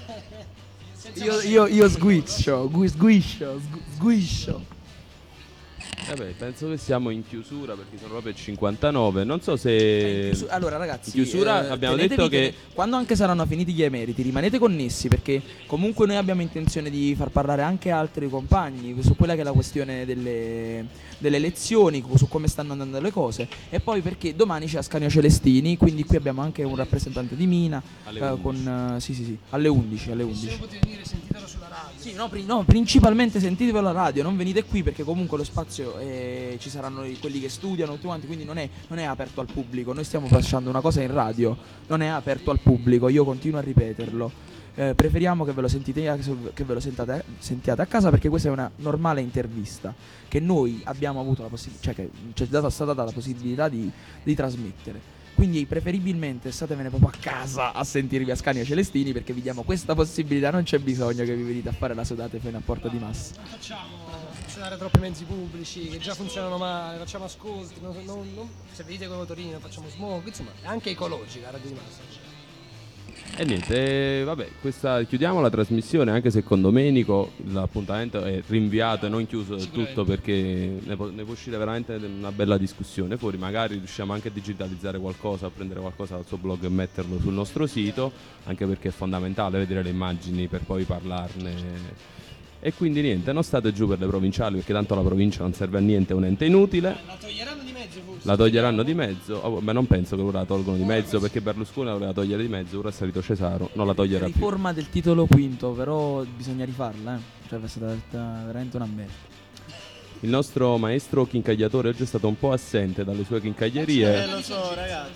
N: Io, io, io sguiscio, gu- sguiscio, sgu- sguiscio.
O: Vabbè, penso che siamo in chiusura perché sono proprio cinquantanove. Non so se.
N: Chiusu- Allora ragazzi,
O: in chiusura
N: eh,
O: abbiamo
N: tenetevi
O: detto che.
N: quando anche saranno finiti gli emeriti rimanete connessi, perché comunque noi abbiamo intenzione di far parlare anche altri compagni su quella che è la questione delle, delle elezioni, su come stanno andando le cose, e poi perché domani c'è Ascanio Celestini, quindi qui abbiamo anche un rappresentante di Mina
O: Alle
N: eh,
O: undici.
N: con eh, sì sì sì alle undici alle undici.
A: Se potete venire, sentitelo sulla radio.
N: Sì, no, pri- no, principalmente sentitevelo alla radio, non venite qui perché comunque lo spazio eh, ci saranno i- quelli che studiano, tutti quanti, quindi non è, non è aperto al pubblico. Noi stiamo facendo una cosa in radio, non è aperto al pubblico, io continuo a ripeterlo. Eh, preferiamo che ve lo sentite che ve lo sentate, sentiate a casa, perché questa è una normale intervista che noi abbiamo avuto la possibilità, cioè che ci è data, stata data la possibilità di, di trasmettere. Quindi preferibilmente statevene proprio a casa a sentirvi Ascanio Celestini, perché vi diamo questa possibilità, non c'è bisogno che vi venite a fare la sudate fino a Porta di Massa.
A: Non facciamo funzionare troppi mezzi pubblici che già funzionano male, facciamo ascolti, non, non- non- se vedete quei motorini facciamo smoke, insomma è anche ecologica la radio di massa.
O: E niente, eh, vabbè, questa, chiudiamo la trasmissione, anche se con Domenico l'appuntamento è rinviato e non chiuso del tutto, perché ne può, ne può uscire veramente una bella discussione fuori. Magari riusciamo anche a digitalizzare qualcosa, a prendere qualcosa dal suo blog e metterlo sul nostro sito, anche perché è fondamentale vedere le immagini per poi parlarne. E quindi niente, non state giù per le provinciali, perché tanto la provincia non serve a niente, è un ente inutile.
A: La toglieranno di mezzo forse?
O: La toglieranno di mezzo, oh, beh, non penso che ora la tolgono di mezzo, perché Berlusconi la voleva togliere di mezzo, ora è salito Cesaro, non la toglierà più.
N: Riforma del titolo quinto, però bisogna rifarla, eh. Cioè è stata veramente una merda.
O: Il nostro maestro chincagliatore oggi è stato un po' assente dalle sue
L: Eh,
O: chincaglierie.
L: lo so, ragazzi.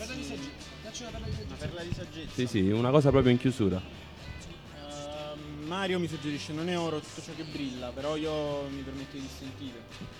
L: Una perla di saggezza.
O: Sì, sì, una cosa proprio in chiusura.
L: Ehm, Mario mi suggerisce: non è oro tutto ciò che brilla, però io mi permetto di dissentire.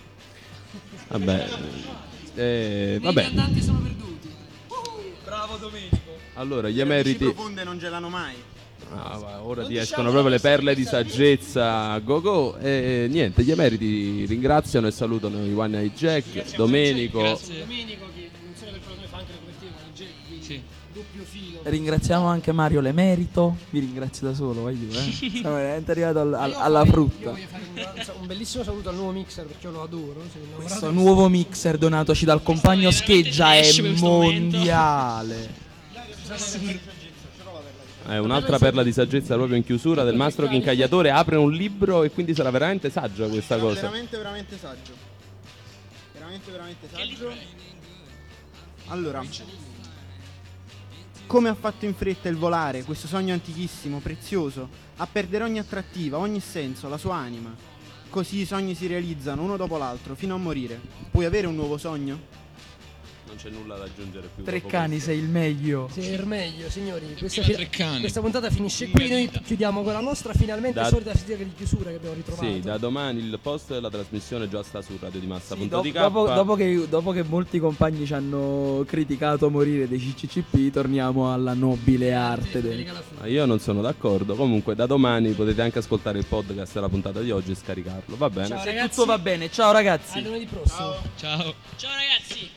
O: Vabbè, eh, vabbè.
A: I viandanti sono perduti. Bravo Domenico.
O: Allora, gli
L: Le radici
O: emeriti.
L: profonde non gelano mai.
O: Ah, va, ora
A: Non
O: ti
A: diciamo
O: escono proprio le perle di saggezza go go. E niente, gli emeriti ringraziano e salutano Ivana e Jack, Domenico.
F: Grazie.
A: Domenico che non solo per quello che fa anche le copertine, ma il Jack, quindi
F: Sì.
A: doppio filo.
N: Ringraziamo anche Mario L'Emerito, vi ringrazio da solo, vai giù, eh. Siamo veramente arrivati al- al-
A: Io
N: alla
A: voglio-
N: frutta.
A: Io voglio fare un, un bellissimo saluto al nuovo mixer perché io lo adoro. sono innamorato
N: Questo
A: di-
N: nuovo mixer donatoci dal compagno Scheggia è
F: trash questo momento.
N: mondiale.
O: È un'altra perla di saggezza proprio in chiusura del mastro chincagliatore. Apre un libro e quindi sarà veramente saggia questa
L: Sarà
O: cosa.
L: veramente, veramente saggio. Veramente, veramente saggio. Allora, come ha fatto in fretta il volare, questo sogno antichissimo, prezioso, a perdere ogni attrattiva, ogni senso, la sua anima. Così i sogni si realizzano uno dopo l'altro, fino a morire. Puoi avere un nuovo sogno?
O: Non c'è nulla da aggiungere più.
N: Tre
O: dopo
N: cani,
O: questo.
N: sei il meglio.
A: Sei il meglio, signori. Questa,
F: Viva
A: fi-
F: Treccani.
A: questa puntata finisce qui. Noi chiudiamo con la nostra finalmente
O: Da-
A: solita sigla di chiusura che abbiamo ritrovato.
O: Sì, da domani il post della trasmissione già sta su radio di massa
N: Sì,
O: punto
N: dopo,
O: di K.
N: dopo- dopo che, dopo che molti compagni ci hanno criticato a morire dei C C C P, torniamo alla nobile arte del...
O: Ma io non sono d'accordo. Comunque da domani potete anche ascoltare il podcast della puntata di oggi e scaricarlo. Va bene?
A: Ciao,
N: Se
A: ragazzi.
N: tutto va bene, ciao ragazzi.
A: A lunedì prossimo.
F: Ciao.
B: Ciao ragazzi!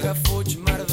J: che fuggi, merda